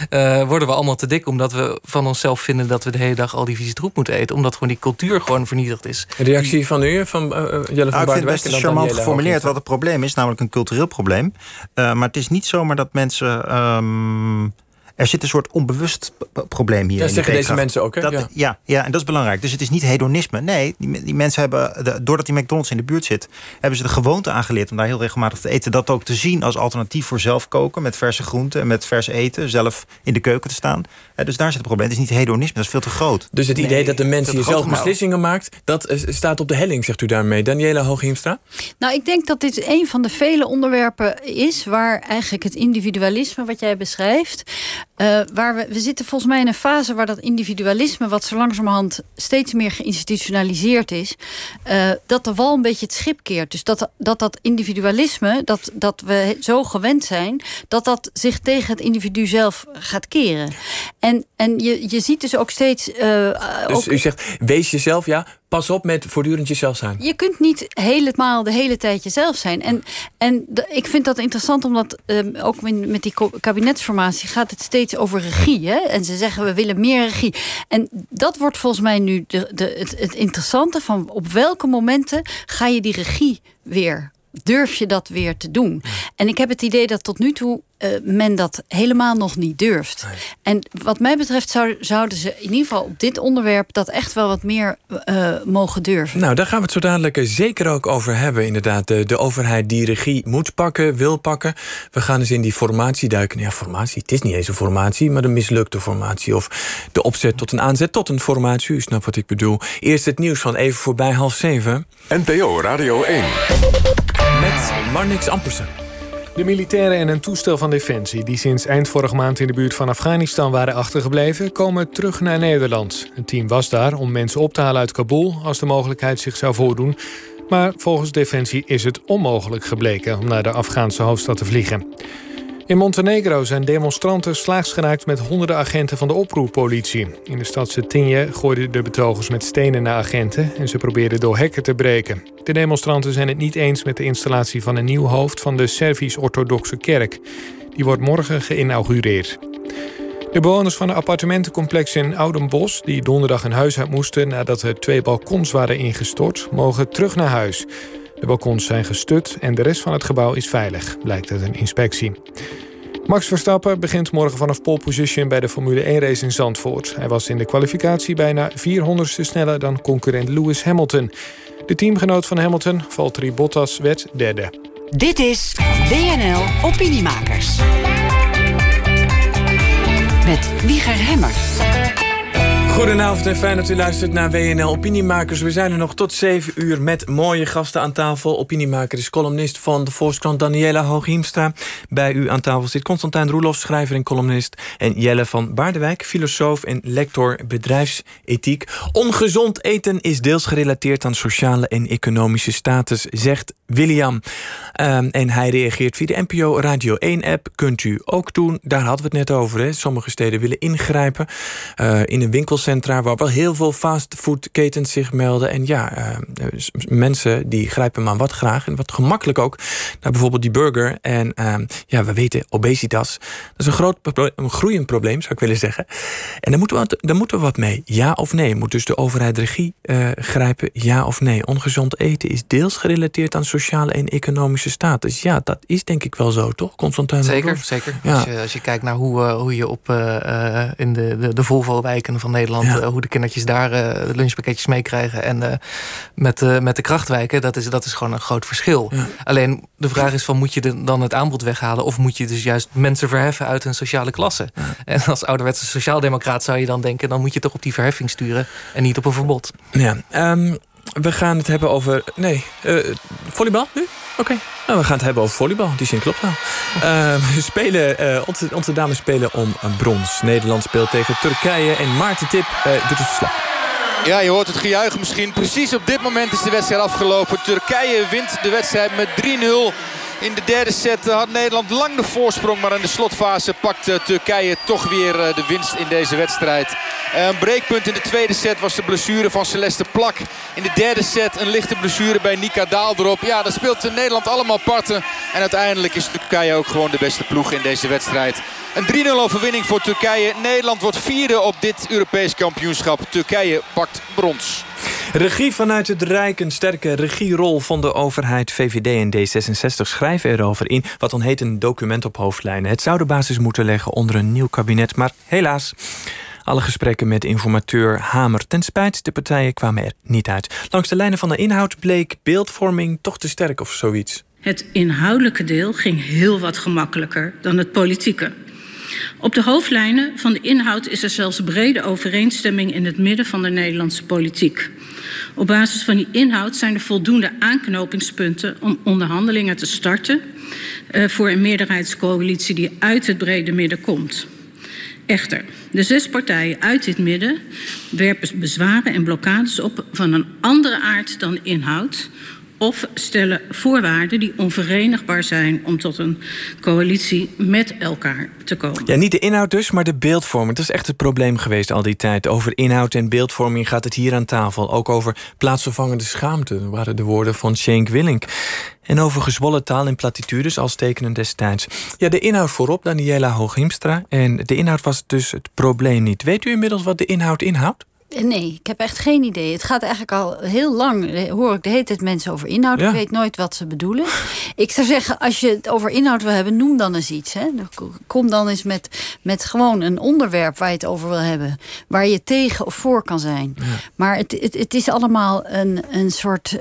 worden we allemaal te dik... omdat we van onszelf vinden dat we de hele dag al die vieze troep moeten eten. Omdat gewoon die cultuur gewoon vernietigd is. Een reactie van u, van Jelle van Baardewijk? Ik vind het best charmant geformuleerd wat het probleem is. Namelijk een cultureel probleem. Maar het is niet zomaar dat mensen... Er zit een soort onbewust probleem hier. Dat zeggen deze mensen ook, hè? Ja, en dat is belangrijk. Dus het is niet hedonisme. Nee, die mensen hebben, doordat die McDonald's in de buurt zit... hebben ze de gewoonte aangeleerd om daar heel regelmatig te eten. Dat ook te zien als alternatief voor zelf koken... met verse groenten en met vers eten. Zelf in de keuken te staan. Dus daar zit het probleem. Het is niet hedonisme, dat is veel te groot. Dus het idee dat de mens hier zelf beslissingen maakt... dat staat op de helling, zegt u daarmee. Daniela Hooghiemstra? Nou, ik denk dat dit een van de vele onderwerpen is... waar eigenlijk het individualisme wat jij beschrijft... waar we zitten volgens mij in een fase waar dat individualisme... wat zo langzamerhand steeds meer geïnstitutionaliseerd is... dat de wal een beetje het schip keert. Dus dat individualisme, dat we zo gewend zijn... dat zich tegen het individu zelf gaat keren. En je ziet dus ook steeds... Dus u zegt, wees jezelf, ja... Pas op met voortdurend jezelf zijn. Je kunt niet helemaal de hele tijd jezelf zijn. En ik vind dat interessant, omdat ook met die kabinetsformatie... gaat het steeds over regie. Hè? En ze zeggen, we willen meer regie. En dat wordt volgens mij nu het interessante... van op welke momenten ga je die regie weer... durf je dat weer te doen? En ik heb het idee dat tot nu toe men dat helemaal nog niet durft. Nee. En wat mij betreft zouden ze in ieder geval op dit onderwerp... dat echt wel wat meer mogen durven. Nou, daar gaan we het zo dadelijk zeker ook over hebben. Inderdaad, de overheid die regie moet pakken, wil pakken. We gaan dus in die formatie duiken. Ja, formatie, het is niet eens een formatie... maar de mislukte formatie of de opzet tot een aanzet tot een formatie. U snapt wat ik bedoel. Eerst het nieuws van even voorbij 6:30. NPO Radio 1. Met Marnix Ampersen. De militairen en een toestel van Defensie... die sinds eind vorige maand in de buurt van Afghanistan waren achtergebleven... komen terug naar Nederland. Een team was daar om mensen op te halen uit Kabul... als de mogelijkheid zich zou voordoen. Maar volgens Defensie is het onmogelijk gebleken... om naar de Afghaanse hoofdstad te vliegen. In Montenegro zijn demonstranten slaags geraakt met honderden agenten van de oproerpolitie. In de stad Cetinje gooiden de betogers met stenen naar agenten... en ze probeerden door hekken te breken. De demonstranten zijn het niet eens met de installatie van een nieuw hoofd... van de Servisch-Orthodoxe Kerk. Die wordt morgen geïnaugureerd. De bewoners van een appartementencomplex in Oudenbosch... die donderdag een huis uit moesten nadat er 2 balkons waren ingestort... mogen terug naar huis. De balkons zijn gestut en de rest van het gebouw is veilig, blijkt uit een inspectie. Max Verstappen begint morgen vanaf pole position bij de Formule 1-race in Zandvoort. Hij was in de kwalificatie bijna 400ste sneller dan concurrent Lewis Hamilton. De teamgenoot van Hamilton, Valtteri Bottas, werd derde. Dit is WNL Opiniemakers. Met Wieger Hemmer. Goedenavond en fijn dat u luistert naar WNL Opiniemakers. We zijn er nog tot 7 uur met mooie gasten aan tafel. Opiniemaker is columnist van de Volkskrant Daniela Hooghiemstra. Bij u aan tafel zit Constantijn Roelof, schrijver en columnist. En Jelle van Baardewijk, filosoof en lector bedrijfsethiek. Ongezond eten is deels gerelateerd aan sociale en economische status, zegt William. En hij reageert via de NPO Radio 1-app. Kunt u ook doen. Daar hadden we het net over. Hè. Sommige steden willen ingrijpen in een winkelcentra waar wel heel veel fastfoodketens zich melden. En ja, mensen die grijpen maar wat graag en wat gemakkelijk ook naar bijvoorbeeld die burger. En ja, we weten, obesitas, dat is een groeiend probleem, zou ik willen zeggen. En daar moeten we wat mee. Ja of nee? Moet dus de overheid regie grijpen? Ja of nee? Ongezond eten is deels gerelateerd aan sociale en economische status. Ja, dat is denk ik wel zo, toch, Constantijn? Zeker. Ja. Als je kijkt naar hoe je op in de Volvo-wijken van Nederland, hoe de kindertjes daar lunchpakketjes meekrijgen en met de krachtwijken, dat is gewoon een groot verschil. Ja. Alleen de vraag is van, moet je dan het aanbod weghalen of moet je dus juist mensen verheffen uit hun sociale klasse? Ja. En als ouderwetse sociaaldemocraat zou je dan denken, dan moet je toch op die verheffing sturen en niet op een verbod. Ja, we gaan het hebben over... Nee, volleybal nu? Oké. Nou, we gaan het hebben over volleybal. Die zin klopt wel. We spelen, onze dames spelen om brons. Nederland speelt tegen Turkije en Maarten Tip doet het verslag. Ja, je hoort het gejuich misschien. Precies op dit moment is de wedstrijd afgelopen. Turkije wint de wedstrijd met 3-0. In de derde set had Nederland lang de voorsprong. Maar in de slotfase pakt Turkije toch weer de winst in deze wedstrijd. Een breekpunt in de tweede set was de blessure van Celeste Plak. In de derde set een lichte blessure bij Nika Daaldrop. Ja, daar speelt Nederland allemaal parten. En uiteindelijk is Turkije ook gewoon de beste ploeg in deze wedstrijd. Een 3-0 overwinning voor Turkije. Nederland wordt vierde op dit Europees kampioenschap. Turkije pakt brons. Regie vanuit het Rijk, een sterke regierol van de overheid. VVD en D66 schrijven erover in wat dan heet een document op hoofdlijnen. Het zou de basis moeten leggen onder een nieuw kabinet, maar helaas. Alle gesprekken met informateur Hamer ten spijt, de partijen kwamen er niet uit. Langs de lijnen van de inhoud bleek beeldvorming toch te sterk of zoiets. Het inhoudelijke deel ging heel wat gemakkelijker dan het politieke. Op de hoofdlijnen van de inhoud is er zelfs brede overeenstemming in het midden van de Nederlandse politiek. Op basis van die inhoud zijn er voldoende aanknopingspunten om onderhandelingen te starten voor een meerderheidscoalitie die uit het brede midden komt. Echter, de 6 partijen uit dit midden werpen bezwaren en blokkades op van een andere aard dan inhoud, of stellen voorwaarden die onverenigbaar zijn om tot een coalitie met elkaar te komen. Ja, niet de inhoud dus, maar de beeldvorming. Dat is echt het probleem geweest al die tijd. Over inhoud en beeldvorming gaat het hier aan tafel. Ook over plaatsvervangende schaamte, waren de woorden van Cenk Willink. En over gezwollen taal en platitudes als tekenen destijds. Ja, de inhoud voorop, Daniela Hooghiemstra. En de inhoud was dus het probleem niet. Weet u inmiddels wat de inhoud inhoudt? Nee, ik heb echt geen idee. Het gaat eigenlijk al heel lang, hoor ik de hele tijd mensen over inhoud. Ja. Ik weet nooit wat ze bedoelen. Ik zou zeggen, als je het over inhoud wil hebben, noem dan eens iets. Hè. Kom dan eens met gewoon een onderwerp waar je het over wil hebben. Waar je tegen of voor kan zijn. Ja. Maar het is allemaal een soort...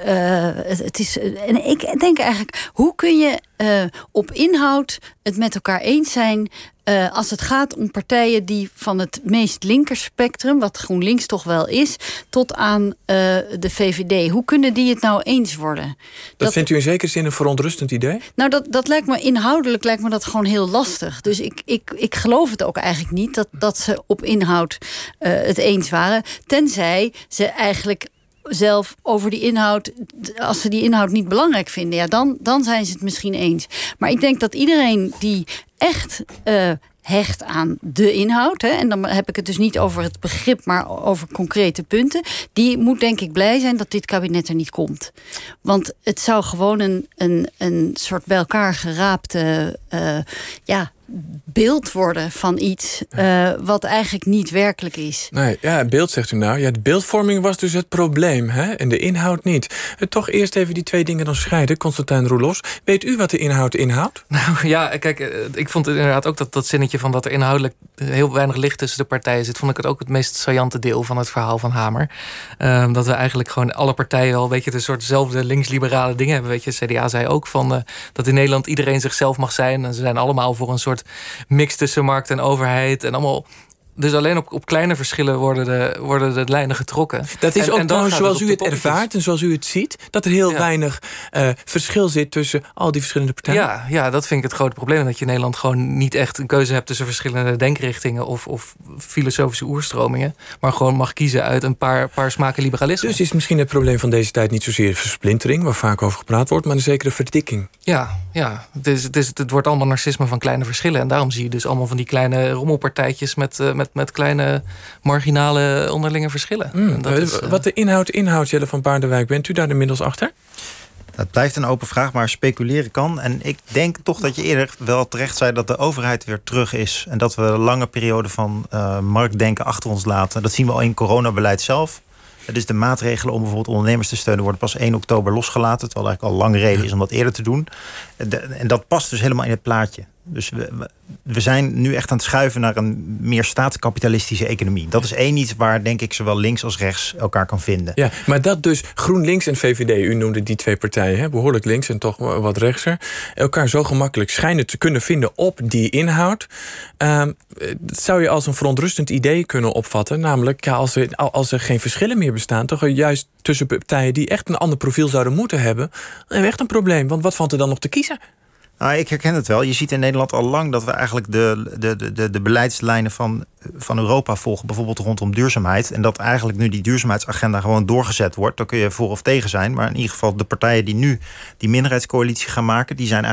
en ik denk eigenlijk, hoe kun je op inhoud het met elkaar eens zijn als het gaat om partijen die van het meest linkerspectrum, wat GroenLinks toch wel is, tot aan de VVD. Hoe kunnen die het nou eens worden? Dat vindt u in zekere zin een verontrustend idee? Nou, dat lijkt me inhoudelijk dat gewoon heel lastig. Dus ik geloof het ook eigenlijk niet dat ze op inhoud het eens waren. Tenzij ze eigenlijk zelf over die inhoud, als ze die inhoud niet belangrijk vinden, ja, dan zijn ze het misschien eens. Maar ik denk dat iedereen die echt hecht aan de inhoud, hè, en dan heb ik het dus niet over het begrip, maar over concrete punten, die moet denk ik blij zijn dat dit kabinet er niet komt. Want het zou gewoon een soort bij elkaar geraapte beeld worden van iets wat eigenlijk niet werkelijk is. Nee, ja, beeld zegt u nou. Ja, de beeldvorming was dus het probleem, hè? En de inhoud niet. Toch eerst even die twee dingen dan scheiden. Constantijn Roelofs, weet u wat de inhoud inhoudt? Nou ja, kijk, ik vond het inderdaad ook dat zinnetje van dat er inhoudelijk heel weinig licht tussen de partijen zit, vond ik het ook het meest saillante deel van het verhaal van Hamer. Dat we eigenlijk gewoon alle partijen al een beetje een soortzelfde linksliberale dingen hebben. Weet je, CDA zei ook van dat in Nederland iedereen zichzelf mag zijn. En ze zijn allemaal voor een soort mix tussen markt en overheid en allemaal. Dus alleen op kleine verschillen worden de lijnen getrokken. Dat is ook trouwens zoals u het ervaart en zoals u het ziet, dat er heel weinig verschil zit tussen al die verschillende partijen. Ja, dat vind ik het grote probleem. Dat je in Nederland gewoon niet echt een keuze hebt tussen verschillende denkrichtingen of filosofische oerstromingen, maar gewoon mag kiezen uit een paar smaken liberalisme. Dus is misschien het probleem van deze tijd niet zozeer versplintering, waar vaak over gepraat wordt, maar een zekere verdikking. Ja. Het wordt allemaal narcisme van kleine verschillen. En daarom zie je dus allemaal van die kleine rommelpartijtjes met kleine marginale onderlinge verschillen. Wat de inhoud, Jelle van Baardenwijk, bent u daar inmiddels achter? Het blijft een open vraag, maar speculeren kan. En ik denk toch dat je eerder wel terecht zei dat de overheid weer terug is. En dat we een lange periode van marktdenken achter ons laten. Dat zien we al in coronabeleid zelf. Dus de maatregelen om bijvoorbeeld ondernemers te steunen worden pas 1 oktober losgelaten. Terwijl er eigenlijk al lang reden is om dat eerder te doen. En dat past dus helemaal in het plaatje. Dus we zijn nu echt aan het schuiven naar een meer staatskapitalistische economie. Dat is iets waar denk ik zowel links als rechts elkaar kan vinden. Ja, maar dat dus GroenLinks en VVD, u noemde die twee partijen, hè, behoorlijk links en toch wat rechtser, elkaar zo gemakkelijk schijnen te kunnen vinden op die inhoud. Dat zou je als een verontrustend idee kunnen opvatten. Namelijk, als er geen verschillen meer bestaan, toch juist tussen partijen die echt een ander profiel zouden moeten hebben, dan hebben we echt een probleem. Want wat valt er dan nog te kiezen? Nou, ik herken het wel. Je ziet in Nederland al lang dat we eigenlijk de beleidslijnen van Europa volgen. Bijvoorbeeld rondom duurzaamheid. En dat eigenlijk nu die duurzaamheidsagenda gewoon doorgezet wordt. Daar kun je voor of tegen zijn. Maar in ieder geval de partijen die nu die minderheidscoalitie gaan maken, die zijn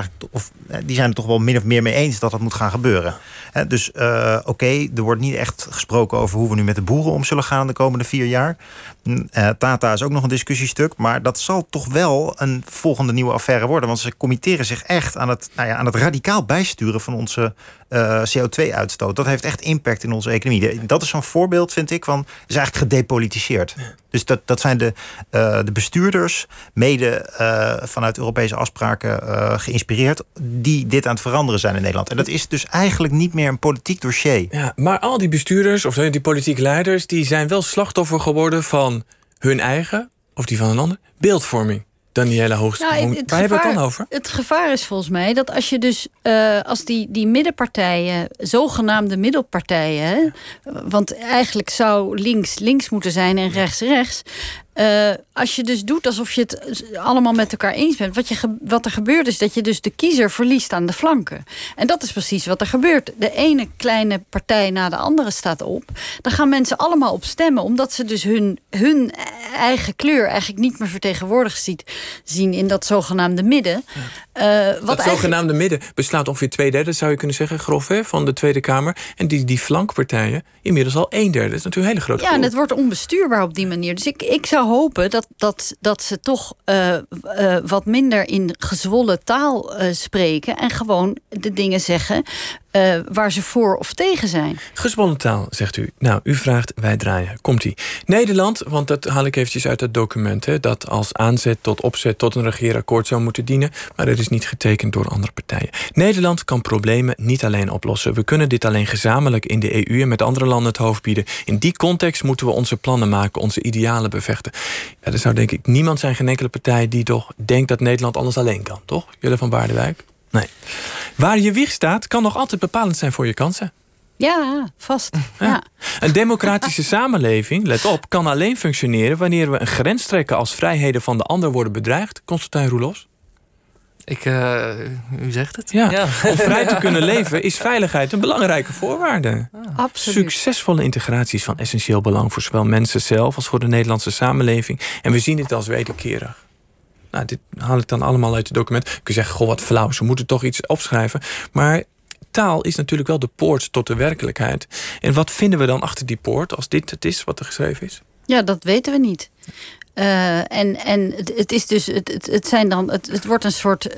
er toch wel min of meer mee eens dat moet gaan gebeuren. Dus oké, er wordt niet echt gesproken over hoe we nu met de boeren om zullen gaan de komende 4 jaar. Tata is ook nog een discussiestuk. Maar dat zal toch wel een volgende nieuwe affaire worden. Want ze committeren zich echt aan het radicaal bijsturen van onze CO2-uitstoot. Dat heeft echt impact in onze economie. Dat is zo'n voorbeeld, vind ik, van is eigenlijk gedepolitiseerd. Dus dat zijn de bestuurders, mede vanuit Europese afspraken geïnspireerd, die dit aan het veranderen zijn in Nederland. En dat is dus eigenlijk niet meer een politiek dossier. Ja, maar al die bestuurders, of die politieke leiders, die zijn wel slachtoffer geworden van hun eigen, of die van een ander, beeldvorming. Daniëlle Hoogst. Waar hebben we het dan over? Het gevaar is volgens mij dat als je dus als die middenpartijen, zogenaamde middelpartijen, hè, want eigenlijk zou links moeten zijn en rechts. Als je dus doet alsof je het allemaal met elkaar eens bent, wat er gebeurt is dat je dus de kiezer verliest aan de flanken. En dat is precies wat er gebeurt. De ene kleine partij na de andere staat op. Dan gaan mensen allemaal op stemmen, omdat ze dus hun eigen kleur eigenlijk niet meer vertegenwoordigd zien in dat zogenaamde midden. Dat zogenaamde midden beslaat ongeveer 2/3, zou je kunnen zeggen, grof, van de Tweede Kamer. En die flankpartijen inmiddels al 1/3. Dat is natuurlijk een hele grote groep. Ja, en het wordt onbestuurbaar op die manier. Dus ik zou hopen dat ze toch wat minder in gezwollen taal spreken en gewoon de dingen zeggen waar ze voor of tegen zijn. Gezwollen taal, zegt u. Nou, u vraagt, wij draaien. Komt-ie. Nederland, want dat haal ik eventjes uit het document, dat als aanzet tot opzet tot een regeerakkoord zou moeten dienen, maar dat is niet getekend door andere partijen. Nederland kan problemen niet alleen oplossen. We kunnen dit alleen gezamenlijk in de EU en met andere landen het hoofd bieden. In die context moeten we onze plannen maken, onze idealen bevechten. Ja, er zou denk ik niemand zijn, geen enkele partij, die toch denkt dat Nederland alles alleen kan, toch? Jelle van Baardenwijk? Nee. Waar je wieg staat, kan nog altijd bepalend zijn voor je kansen. Ja, vast. Ja. Een democratische samenleving, let op, kan alleen functioneren wanneer we een grens trekken als vrijheden van de ander worden bedreigd. Constantijn Roelofs? U zegt het. Ja. Om vrij te kunnen leven is veiligheid een belangrijke voorwaarde. Absoluut. Succesvolle integratie is van essentieel belang voor zowel mensen zelf als voor de Nederlandse samenleving. En we zien dit als wederkerig. Nou, dit haal ik dan allemaal uit het document. Kun je zeggen, goh, wat flauw, ze moeten toch iets opschrijven. Maar taal is natuurlijk wel de poort tot de werkelijkheid. En wat vinden we dan achter die poort als dit het is wat er geschreven is? Ja, dat weten we niet. En het is dus, het wordt een soort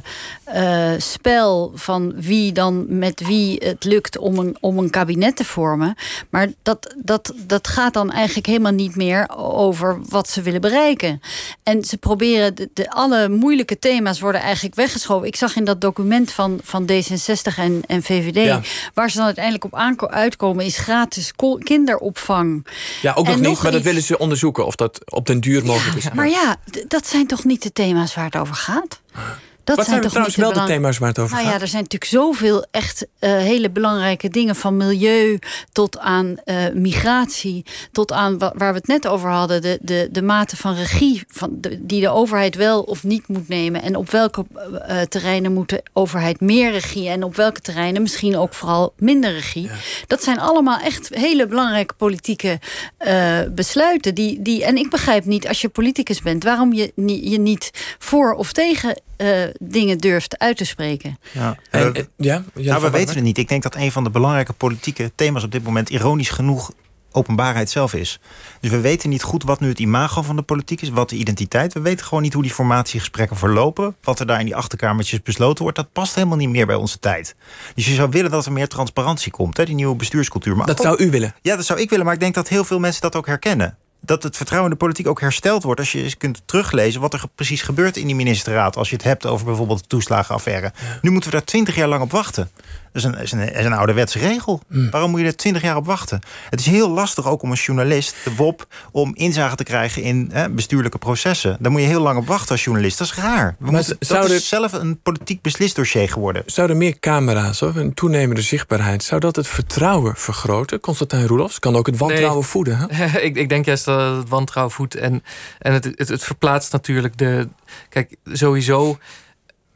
spel van wie dan met wie het lukt om een kabinet te vormen. Maar dat gaat dan eigenlijk helemaal niet meer over wat ze willen bereiken. En ze proberen, alle moeilijke thema's worden eigenlijk weggeschoven. Ik zag in dat document van D66 en VVD, waar ze dan uiteindelijk op uitkomen, is gratis kinderopvang. Ja, ook nog niet, maar dat willen ze onderzoeken of dat op den duur mogelijk is. Maar ja, dat zijn toch niet de thema's waar het over gaat? Wat zijn trouwens wel de thema's waar het over gaat? Nou ja, er zijn natuurlijk zoveel echt hele belangrijke dingen, van milieu tot aan migratie, tot aan waar we het net over hadden, de mate van regie die de overheid wel of niet moet nemen, en op welke terreinen moet de overheid meer regie en op welke terreinen misschien ook vooral minder regie. Ja. Dat zijn allemaal echt hele belangrijke politieke besluiten. En ik begrijp niet, als je politicus bent, waarom je niet voor of tegen dingen durft uit te spreken. Ja. We weten het niet. Ik denk dat een van de belangrijke politieke thema's op dit moment ironisch genoeg openbaarheid zelf is. Dus we weten niet goed wat nu het imago van de politiek is, wat de identiteit. We weten gewoon niet hoe die formatiegesprekken verlopen. Wat er daar in die achterkamertjes besloten wordt, dat past helemaal niet meer bij onze tijd. Dus je zou willen dat er meer transparantie komt, die nieuwe bestuurscultuur. Maar dat zou u willen? Ja, dat zou ik willen, maar ik denk dat heel veel mensen dat ook herkennen. Dat het vertrouwen in de politiek ook hersteld wordt als je eens kunt teruglezen wat er precies gebeurt in die ministerraad, als je het hebt over bijvoorbeeld de toeslagenaffaire. Ja. Nu moeten we daar 20 jaar lang op wachten. Dat is een ouderwetse regel. Waarom moet je er 20 jaar op wachten? Het is heel lastig ook om een journalist, de WOP, om inzage te krijgen in bestuurlijke processen. Daar moet je heel lang op wachten als journalist. Dat is raar. Dat is zelf een politiek beslisdossier geworden. Zouden meer camera's of een toenemende zichtbaarheid, zou dat het vertrouwen vergroten? Constantijn Roelofs, kan ook het wantrouwen voeden? Hè? Ik denk juist dat het wantrouwen voedt. En het verplaatst natuurlijk Kijk, sowieso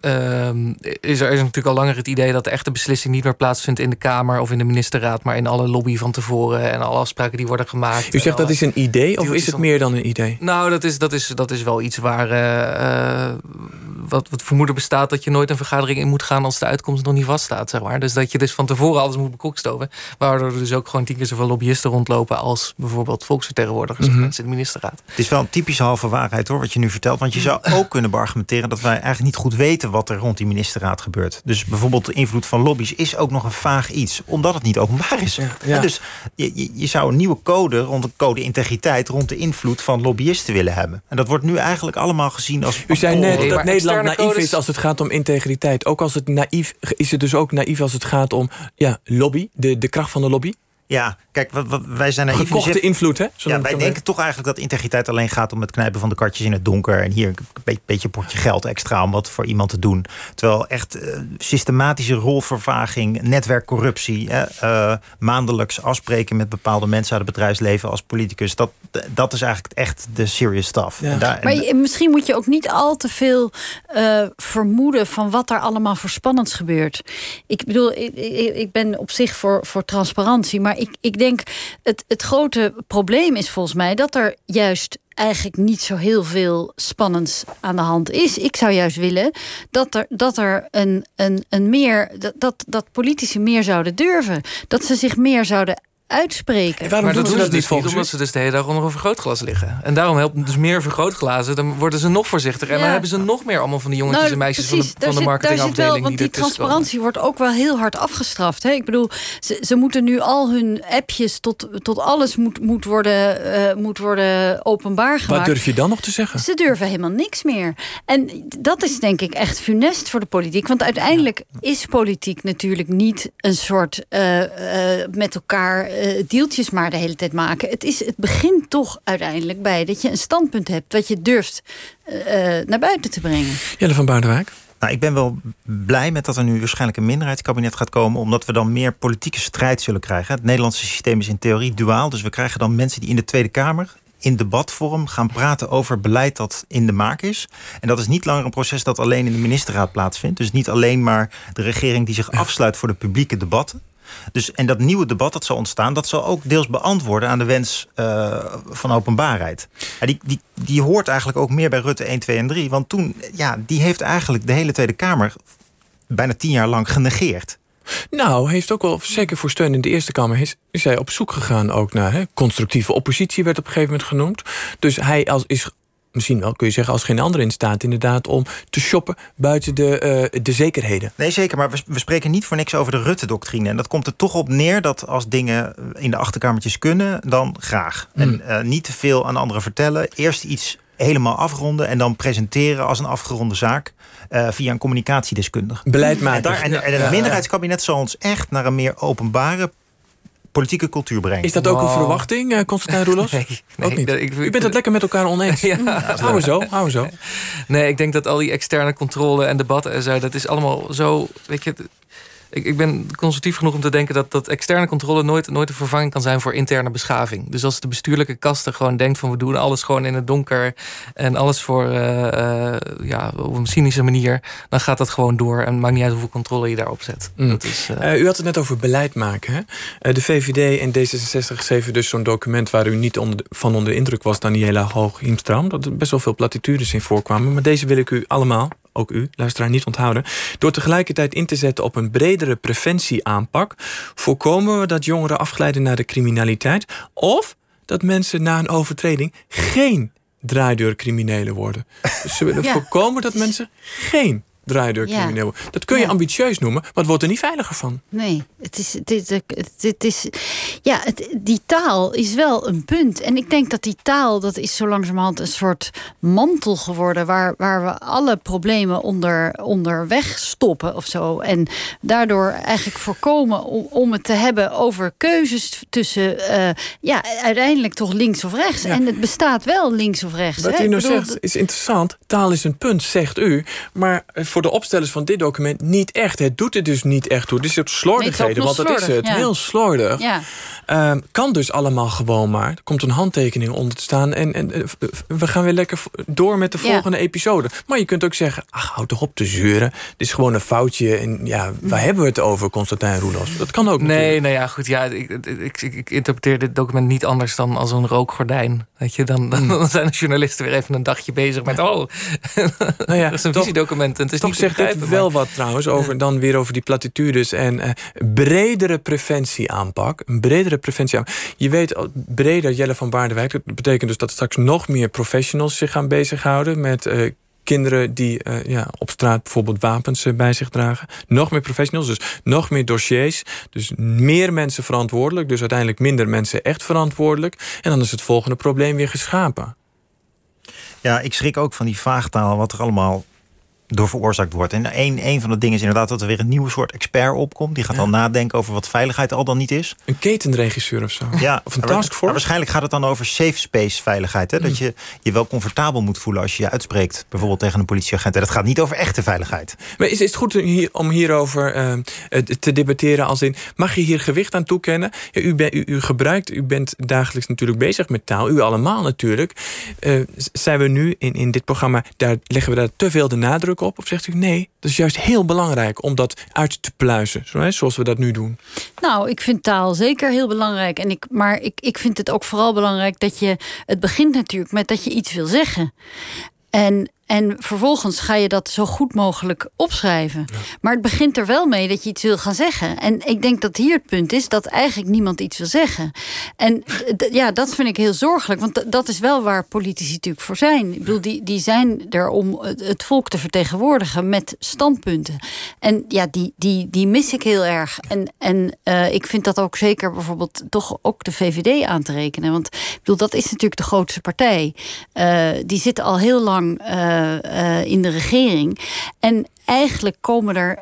is er natuurlijk al langer het idee dat de echte beslissing niet meer plaatsvindt in de Kamer of in de ministerraad, maar in alle lobby van tevoren en alle afspraken die worden gemaakt. U zegt dat is een idee of is het meer dan een idee? Nou, dat is wel iets waar wat vermoeden bestaat dat je nooit een vergadering in moet gaan als de uitkomst nog niet vaststaat, zeg maar. Dus dat je dus van tevoren alles moet bekokstoven, waardoor er dus ook gewoon 10 keer zoveel lobbyisten rondlopen als bijvoorbeeld volksvertegenwoordigers of mensen in de ministerraad. Het is wel een typische halve waarheid hoor, wat je nu vertelt. Want je zou ook kunnen beargumenteren dat wij eigenlijk niet goed weten wat er rond die ministerraad gebeurt. Dus bijvoorbeeld de invloed van lobby's is ook nog een vaag iets, omdat het niet openbaar is. Ja. Dus je zou een nieuwe code rond de code integriteit rond de invloed van lobbyisten willen hebben. En dat wordt nu eigenlijk allemaal gezien als... U zei net dat Nederland naïef is als het gaat om integriteit. Ook als het naïef is het dus ook naïef als het gaat om lobby, de kracht van de lobby? Ja, kijk, wij zijn naïef. Gekochte invloed, hè? Wij denken toch eigenlijk dat integriteit alleen gaat om het knijpen van de katjes in het donker. En hier een beetje potje geld extra om wat voor iemand te doen. Terwijl echt systematische rolvervaging, netwerkcorruptie, maandelijks afspreken met bepaalde mensen uit het bedrijfsleven als politicus. Dat is eigenlijk echt de serious stuff. Ja. Maar misschien moet je ook niet al te veel vermoeden van wat er allemaal voor spannends gebeurt. Ik bedoel, ik ben op zich voor transparantie, maar ik denk het grote probleem is volgens mij dat er juist eigenlijk niet zo heel veel spannends aan de hand is. Ik zou juist willen dat er dat politici meer zouden durven. Dat ze zich meer zouden uitspreken. Maar dat doen ze niet volgens omdat ze dus de hele dag onder een vergrootglas liggen. En daarom helpt dus meer vergrootglazen. Dan worden ze nog voorzichtiger. En dan hebben ze nog meer allemaal van die jongetjes en meisjes van de marketingafdeling. Want die transparantie wordt ook wel heel hard afgestraft. Hè? Ik bedoel, ze moeten nu al hun appjes tot alles moet worden openbaar gemaakt. Wat durf je dan nog te zeggen? Ze durven helemaal niks meer. En dat is denk ik echt funest voor de politiek. Want uiteindelijk is politiek natuurlijk niet een soort met elkaar deeltjes maar de hele tijd maken. Het begint toch uiteindelijk bij dat je een standpunt hebt wat je durft naar buiten te brengen. Jelle van Baardenwijk. Nou, ik ben wel blij met dat er nu waarschijnlijk een minderheidskabinet gaat komen, omdat we dan meer politieke strijd zullen krijgen. Het Nederlandse systeem is in theorie duaal, dus we krijgen dan mensen die in de Tweede Kamer in debatvorm gaan praten over beleid dat in de maak is. En dat is niet langer een proces dat alleen in de ministerraad plaatsvindt. Dus niet alleen maar de regering die zich afsluit voor de publieke debatten. Dus, en dat nieuwe debat dat zal ontstaan, dat zal ook deels beantwoorden aan de wens van openbaarheid. Ja, die hoort eigenlijk ook meer bij Rutte 1, 2 en 3. Want toen, die heeft eigenlijk de hele Tweede Kamer bijna 10 jaar lang genegeerd. Nou, heeft ook wel zeker voor steun in de Eerste Kamer is hij op zoek gegaan ook naar constructieve oppositie, werd op een gegeven moment genoemd. Dus hij is misschien wel, kun je zeggen, als geen ander in staat inderdaad om te shoppen buiten de zekerheden. Nee, zeker, maar we spreken niet voor niks over de Rutte-doctrine. En dat komt er toch op neer dat als dingen in de achterkamertjes kunnen, dan graag. En niet te veel aan anderen vertellen. Eerst iets helemaal afronden en dan presenteren als een afgeronde zaak via een communicatiedeskundige. Beleid maken. En het minderheidskabinet zal ons echt naar een meer openbare politieke cultuur brengen. Is dat ook een verwachting, Constantijn Roelofs? Nee, ook niet. U bent het lekker met elkaar oneens. Hou we zo. Nee, ik denk dat al die externe controle en debatten en zo, dat is allemaal zo, weet je. Ik ben conservatief genoeg om te denken dat externe controle nooit een vervanging kan zijn voor interne beschaving. Dus als de bestuurlijke kaste gewoon denkt van we doen alles gewoon in het donker en alles voor op een cynische manier, dan gaat dat gewoon door en het maakt niet uit hoeveel controle je daarop zet. Dat is, u had het net over beleid maken. Hè? De VVD en D66 schreven dus zo'n document waar u niet van onder de indruk was, Daniela Hoog-Hiemstra, dat er best wel veel platitudes in voorkwamen. Maar deze wil ik u allemaal, ook u, luisteraar, niet onthouden. Door tegelijkertijd in te zetten op een bredere preventieaanpak voorkomen we dat jongeren afglijden naar de criminaliteit of dat mensen na een overtreding geen draaideurcriminelen worden. Dus ze willen voorkomen dat mensen geen draaideurcrimineel worden. Dat kun je ambitieus noemen, maar het wordt er niet veiliger van. Nee, die taal is wel een punt. En ik denk dat die taal, dat is zo langzamerhand een soort mantel geworden waar we alle problemen onder wegstoppen of zo. En daardoor eigenlijk voorkomen om het te hebben over keuzes tussen uiteindelijk toch links of rechts. Ja. En het bestaat wel links of rechts. Wat u nou zegt is interessant. Taal is een punt, zegt u. Maar voor de opstellers van dit document niet echt. Het doet er dus niet echt toe. Het is het slordigheden, want dat is het. Ja. Heel slordig. Ja. Kan dus allemaal gewoon maar. Er komt een handtekening onder te staan. En we gaan weer lekker door met de volgende episode. Maar je kunt ook zeggen, houd toch op te zeuren. Dit is gewoon een foutje. En waar hebben we het over, Constantijn Roelofs? Dat kan ook niet. Nee, nou ja, goed. Ja, ik interpreteer dit document niet anders dan als een rookgordijn. Weet je, dan zijn de journalisten weer even een dagje bezig met... dat is een visiedocument. En het is toch niet zegt dit wel wat trouwens dan weer over die platitudes en bredere preventieaanpak. Een bredere preventieaanpak. Je weet, breder, Jelle van Baardewijk, dat betekent dus dat straks nog meer professionals zich gaan bezighouden met kinderen die op straat bijvoorbeeld wapens bij zich dragen. Nog meer professionals, dus nog meer dossiers. Dus meer mensen verantwoordelijk. Dus uiteindelijk minder mensen echt verantwoordelijk. En dan is het volgende probleem weer geschapen. Ja, ik schrik ook van die vaagtaal wat er allemaal door veroorzaakt wordt. En een van de dingen is inderdaad dat er weer een nieuwe soort expert opkomt. Die gaat al nadenken over wat veiligheid al dan niet is. Een ketenregisseur of zo. Ja, of een taskforce. Maar waarschijnlijk gaat het dan over safe space veiligheid. Hè? Dat je je wel comfortabel moet voelen als je je uitspreekt. Bijvoorbeeld tegen een politieagent. En dat gaat niet over echte veiligheid. Maar is het goed om hierover te debatteren als in... Mag je hier gewicht aan toekennen? Ja, u bent dagelijks natuurlijk bezig met taal. U allemaal natuurlijk. Zijn we nu in dit programma... leggen we daar te veel de nadruk op? Of zegt u nee, dat is juist heel belangrijk om dat uit te pluizen, zoals we dat nu doen? Nou, ik vind taal zeker heel belangrijk. Maar ik vind het ook vooral belangrijk dat je... Het begint natuurlijk met dat je iets wil zeggen. En vervolgens ga je dat zo goed mogelijk opschrijven. Ja. Maar het begint er wel mee dat je iets wil gaan zeggen. En ik denk dat hier het punt is dat eigenlijk niemand iets wil zeggen. En dat vind ik heel zorgelijk. Want dat is wel waar politici natuurlijk voor zijn. Ik bedoel, die zijn er om het volk te vertegenwoordigen met standpunten. En ja, die mis ik heel erg. En ik vind dat ook zeker bijvoorbeeld toch ook de VVD aan te rekenen. Want ik bedoel, dat is natuurlijk de grootste partij. Die zitten al heel lang... in de regering. En eigenlijk komen er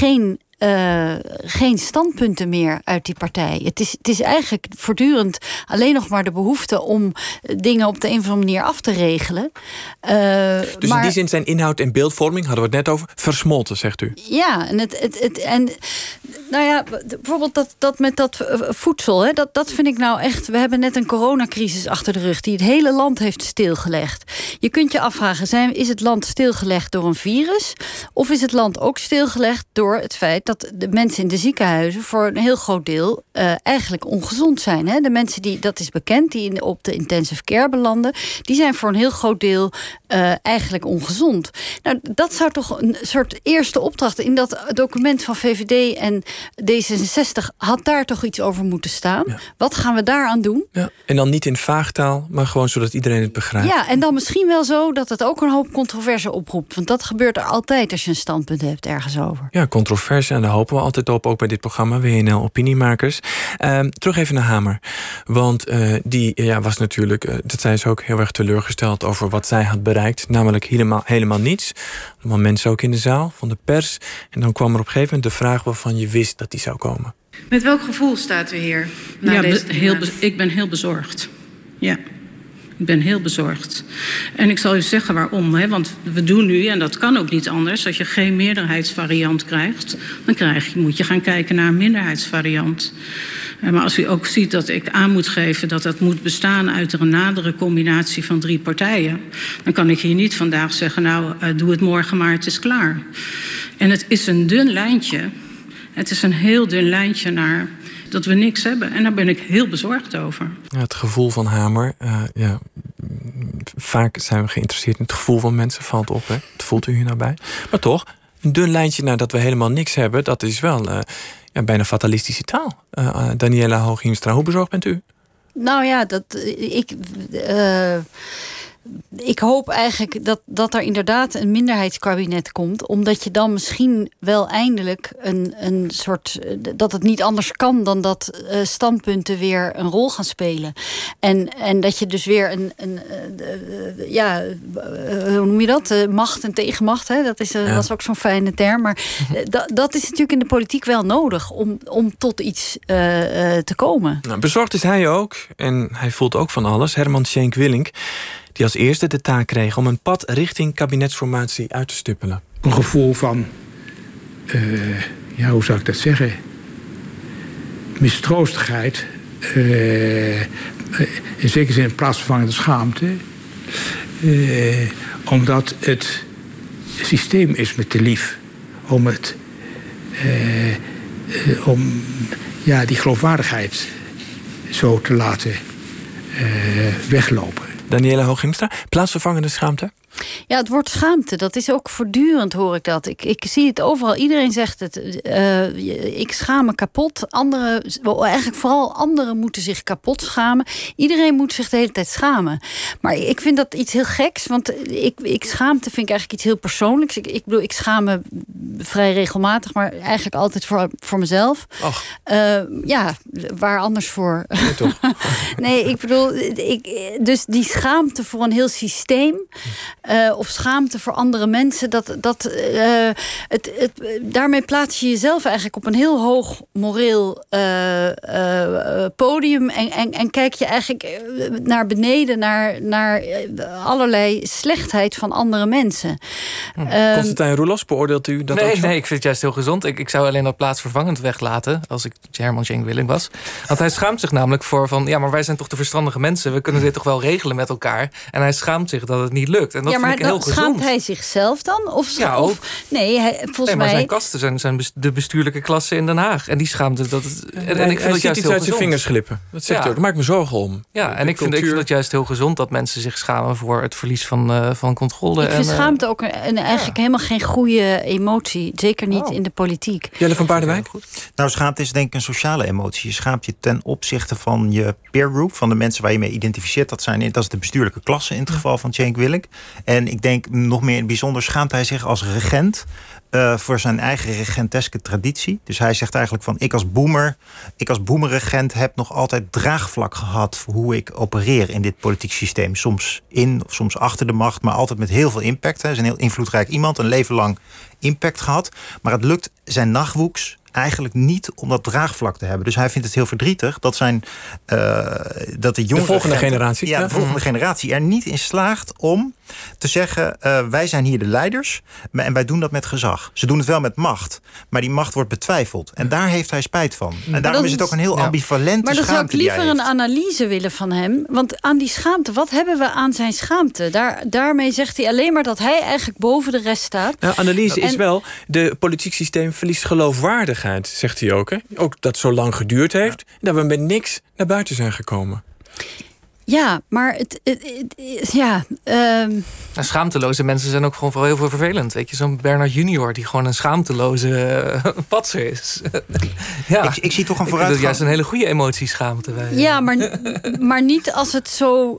geen standpunten meer uit die partij. Het is eigenlijk voortdurend alleen nog maar de behoefte om dingen op de een of andere manier af te regelen. Dus in die zin zijn inhoud en beeldvorming, hadden we het net over, versmolten, zegt u. Ja, en nou ja, bijvoorbeeld dat met dat voedsel, hè, dat vind ik nou echt... We hebben net een coronacrisis achter de rug die het hele land heeft stilgelegd. Je kunt je afvragen, is het land stilgelegd door een virus? Of is het land ook stilgelegd door het feit dat de mensen in de ziekenhuizen voor een heel groot deel eigenlijk ongezond zijn? Hè? De mensen dat is bekend, die op de intensive care belanden, die zijn voor een heel groot deel eigenlijk ongezond. Nou, dat zou toch een soort eerste opdracht in dat document van VVD en D66 had daar toch iets over moeten staan. Ja. Wat gaan we daaraan doen? Ja. En dan niet in vaagtaal, maar gewoon zodat iedereen het begrijpt. Ja, en dan misschien wel zo dat het ook een hoop controverse oproept. Want dat gebeurt er altijd als je een standpunt hebt ergens over. Ja, controverse, en daar hopen we altijd op, ook bij dit programma, WNL Opiniemakers. Terug even naar Hamer. Want die was natuurlijk, dat zijn ze ook heel erg teleurgesteld over wat zij had bereikt. Namelijk helemaal niets. Allemaal mensen ook in de zaal, van de pers. En dan kwam er op een gegeven moment de vraag waarvan je wist dat die zou komen. Met welk gevoel staat u hier? Ik ben heel bezorgd. Ja. Ik ben heel bezorgd. En ik zal u zeggen waarom. Hè? Want we doen nu, en dat kan ook niet anders... als je geen meerderheidsvariant krijgt... dan moet je gaan kijken naar een minderheidsvariant. Maar als u ook ziet dat ik aan moet geven... dat moet bestaan uit een nadere combinatie van 3 partijen... dan kan ik hier niet vandaag zeggen... doe het morgen maar, het is klaar. En het is een dun lijntje. Het is een heel dun lijntje naar... dat we niks hebben. En daar ben ik heel bezorgd over. Ja, het gevoel van Hamer. Vaak zijn we geïnteresseerd in het gevoel van mensen. Valt op, hè? Dat voelt u hier nou bij. Maar toch, een dun lijntje naar dat we helemaal niks hebben... dat is wel bijna fatalistische taal. Daniëlla Hoog-Hiemstra, hoe bezorgd bent u? Nou ja, ik hoop eigenlijk dat er inderdaad een minderheidskabinet komt. Omdat je dan misschien wel eindelijk een soort... dat het niet anders kan dan dat standpunten weer een rol gaan spelen. En dat je dus weer hoe noem je dat? Macht en tegenmacht. Hè? Dat is ook zo'n fijne term. Maar dat is natuurlijk in de politiek wel nodig om tot iets te komen. Nou, bezorgd is hij ook. En hij voelt ook van alles. Herman Schenk-Willink, die als eerste de taak kreeg om een pad richting kabinetsformatie uit te stippelen. een gevoel van, hoe zou ik dat zeggen? Mistroostigheid. In zekere zin plaatsvervangende schaamte. Omdat het systeem is me te lief. Om die geloofwaardigheid zo te laten weglopen. Daniëlle Hooghiemstra, plaatsvervangende schaamte? Ja, het woord schaamte, dat is ook voortdurend, hoor ik dat. Ik zie het overal. Iedereen zegt het. Ik schaam me kapot. Eigenlijk vooral anderen moeten zich kapot schamen. Iedereen moet zich de hele tijd schamen. Maar ik vind dat iets heel geks. Want schaamte vind ik eigenlijk iets heel persoonlijks. Ik bedoel, ik schaam me vrij regelmatig, maar eigenlijk altijd voor mezelf. Waar anders voor? Nee, toch? Nee, ik bedoel, dus die schaamte voor een heel systeem. Of schaamte voor andere mensen. Daarmee plaats je jezelf eigenlijk op een heel hoog moreel podium. En kijk je eigenlijk naar beneden naar allerlei slechtheid van andere mensen. Constantijn Roelofs, beoordeelt u dat ook zo? Nee, ik vind het juist heel gezond. Ik zou alleen dat plaatsvervangend weglaten als ik Herman Tjenk Willink was. Want hij schaamt zich namelijk voor van, maar wij zijn toch de verstandige mensen. We kunnen dit toch wel regelen met elkaar. En hij schaamt zich dat het niet lukt. En dat vind ik heel gezond. Schaamt hij zichzelf dan? Ook. Volgens mij... zijn kasten zijn de bestuurlijke klasse in Den Haag. En die schaamte dat het... En ik vind het juist iets uit zijn vingers glippen. Dat zegt hij ook. Daar maak ik me zorgen om. Ja, en ik vind het juist heel gezond dat mensen zich schamen voor het verlies van controle. Ik vind schaamte ook eigenlijk helemaal geen goede emotie. Zeker niet in de politiek. Jelle van Baardenwijk? Nou, schaamte is denk ik een sociale emotie. Je schaamt je ten opzichte van je peer group, van de mensen waar je mee identificeert. Dat is de bestuurlijke klasse in het geval van Tjenk Willink. En ik denk nog meer in het bijzonder schaamt hij zich als regent voor zijn eigen regenteske traditie. Dus hij zegt eigenlijk van, ik als boemerregent heb nog altijd draagvlak gehad voor hoe ik opereer in dit politiek systeem. Soms in of soms achter de macht, maar altijd met heel veel impact. Hij is een heel invloedrijk iemand, een leven lang impact gehad. Maar het lukt zijn nachwuchs eigenlijk niet om dat draagvlak te hebben. Dus hij vindt het heel verdrietig dat de volgende generatie. Ja, de volgende generatie er niet in slaagt om te zeggen, wij zijn hier de leiders en wij doen dat met gezag. Ze doen het wel met macht, maar die macht wordt betwijfeld. En daar heeft hij spijt van. En daarom is het ook een heel ambivalente schaamte. Maar dan zou ik liever een analyse willen van hem. Want aan die schaamte, wat hebben we aan zijn schaamte? Daarmee zegt hij alleen maar dat hij eigenlijk boven de rest staat. Nou, analyse is wel, de politiek systeem verliest geloofwaardigheid, zegt hij ook. Hè? Ook dat zo lang geduurd heeft, dat we met niks naar buiten zijn gekomen. Ja, maar schaamteloze mensen zijn ook gewoon voor heel veel vervelend. Weet je, zo'n Bernard Junior die gewoon een schaamteloze patser is. Ik zie toch een vooruitgang. Dat is juist een hele goede emotie, schaamte. Ja, maar niet als het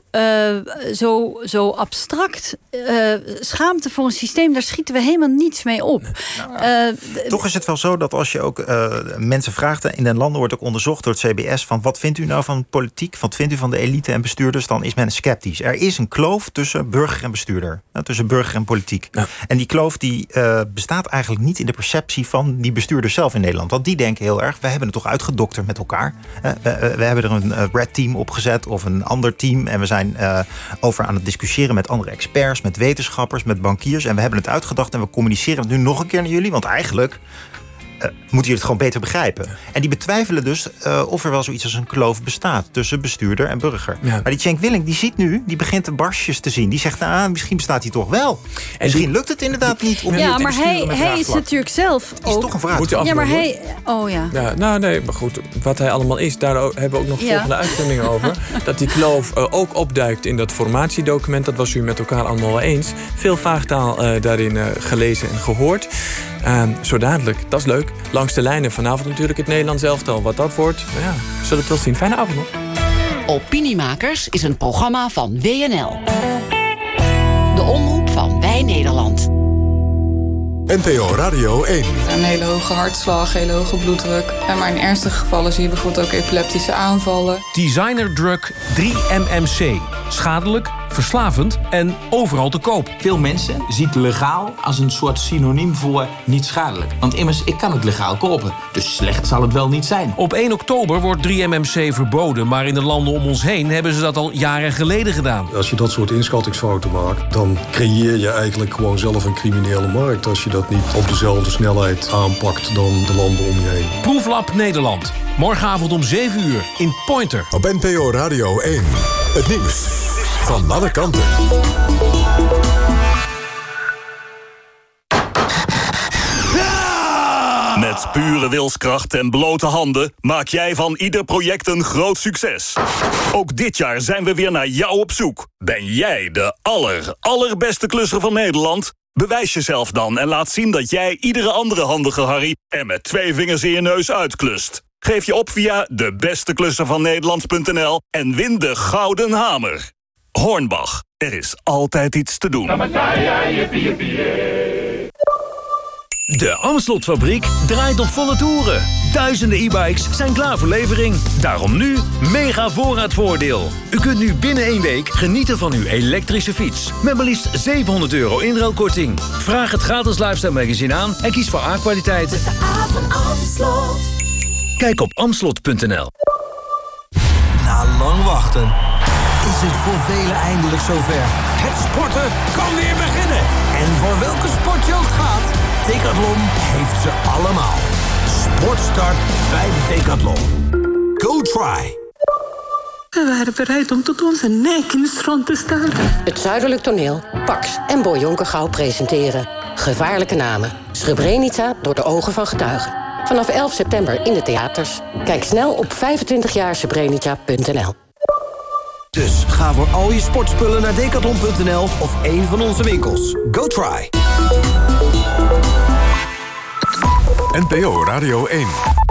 zo abstract. Schaamte voor een systeem, daar schieten we helemaal niets mee op. Toch is het wel zo dat als je ook mensen vraagt, in den landen wordt ook onderzocht door het CBS van wat vindt u nou van politiek, wat vindt u van de elite en bestuurders, dan is men sceptisch. Er is een kloof tussen burger en bestuurder. Tussen burger en politiek. Ja. En die kloof die bestaat eigenlijk niet in de perceptie van die bestuurders zelf in Nederland. Want die denken heel erg, we hebben het toch uitgedokterd met elkaar. We hebben er een red team opgezet of een ander team. En we zijn over aan het discussiëren met andere experts, met wetenschappers, met bankiers. En we hebben het uitgedacht en we communiceren het nu nog een keer naar jullie. Want eigenlijk moeten jullie het gewoon beter begrijpen. En die betwijfelen dus of er wel zoiets als een kloof bestaat tussen bestuurder en burger. Ja. Maar die Tjenk Willink, die ziet nu, die begint de barstjes te zien. Die zegt, misschien bestaat hij toch wel. En misschien lukt het inderdaad niet om ja, maar hij is natuurlijk zelf ook. Is toch een vraag. Ja, maar hij... Oh ja. Nou, nee, maar goed. Wat hij allemaal is, daar hebben we ook nog volgende uitzendingen over. Dat die kloof ook opduikt in dat formatiedocument. Dat was u met elkaar allemaal wel eens. Veel vaagtaal daarin gelezen en gehoord. Zo dadelijk, dat is leuk. Langs de lijnen vanavond natuurlijk het Nederlands elftal. Wat dat wordt, we zullen het wel zien. Fijne avond nog. Opiniemakers is een programma van WNL. De omroep van Wij Nederland. NPO Radio 1. Een hele hoge hartslag, hele hoge bloeddruk. Maar in ernstige gevallen zie je bijvoorbeeld ook epileptische aanvallen. Designerdrug 3-MMC. Schadelijk, verslavend en overal te koop. Veel mensen zien legaal als een soort synoniem voor niet schadelijk. Want immers, ik kan het legaal kopen, dus slecht zal het wel niet zijn. Op 1 oktober wordt 3MMC verboden, maar in de landen om ons heen hebben ze dat al jaren geleden gedaan. Als je dat soort inschattingsfouten maakt, dan creëer je eigenlijk gewoon zelf een criminele markt als je dat niet op dezelfde snelheid aanpakt dan de landen om je heen. Proeflab Nederland. Morgenavond om 7 uur in Pointer. Op NPO Radio 1. Het nieuws van alle kanten. Met pure wilskracht en blote handen maak jij van ieder project een groot succes. Ook dit jaar zijn we weer naar jou op zoek. Ben jij de allerbeste klusser van Nederland? Bewijs jezelf dan en laat zien dat jij iedere andere handige Harry er met 2 vingers in je neus uitklust. Geef je op via debesteklusservannederland.nl en win de Gouden Hamer. Hornbach, er is altijd iets te doen. De Amsteltfabriek draait op volle toeren. Duizenden e-bikes zijn klaar voor levering. Daarom nu mega voorraadvoordeel. U kunt nu binnen 1 week genieten van uw elektrische fiets. Met maar liefst €700 inruilkorting. Vraag het gratis Lifestyle magazine aan en kies voor A-kwaliteit. Kijk op amslot.nl. Na lang wachten is het voor velen eindelijk zover. Het sporten kan weer beginnen. En voor welke sport je ook gaat, Decathlon heeft ze allemaal. Sportstart bij Decathlon. Go try! We waren bereid om tot onze nek in het strand te staren. Het Zuidelijk Toneel, Pax en Boy Jonkergouw presenteren Gevaarlijke Namen. Srebrenica door de ogen van getuigen. Vanaf 11 september in de theaters. Kijk snel op 25jaarsrebrenica.nl. Dus ga voor al je sportspullen naar decathlon.nl of een van onze winkels. Go try! NPO Radio 1.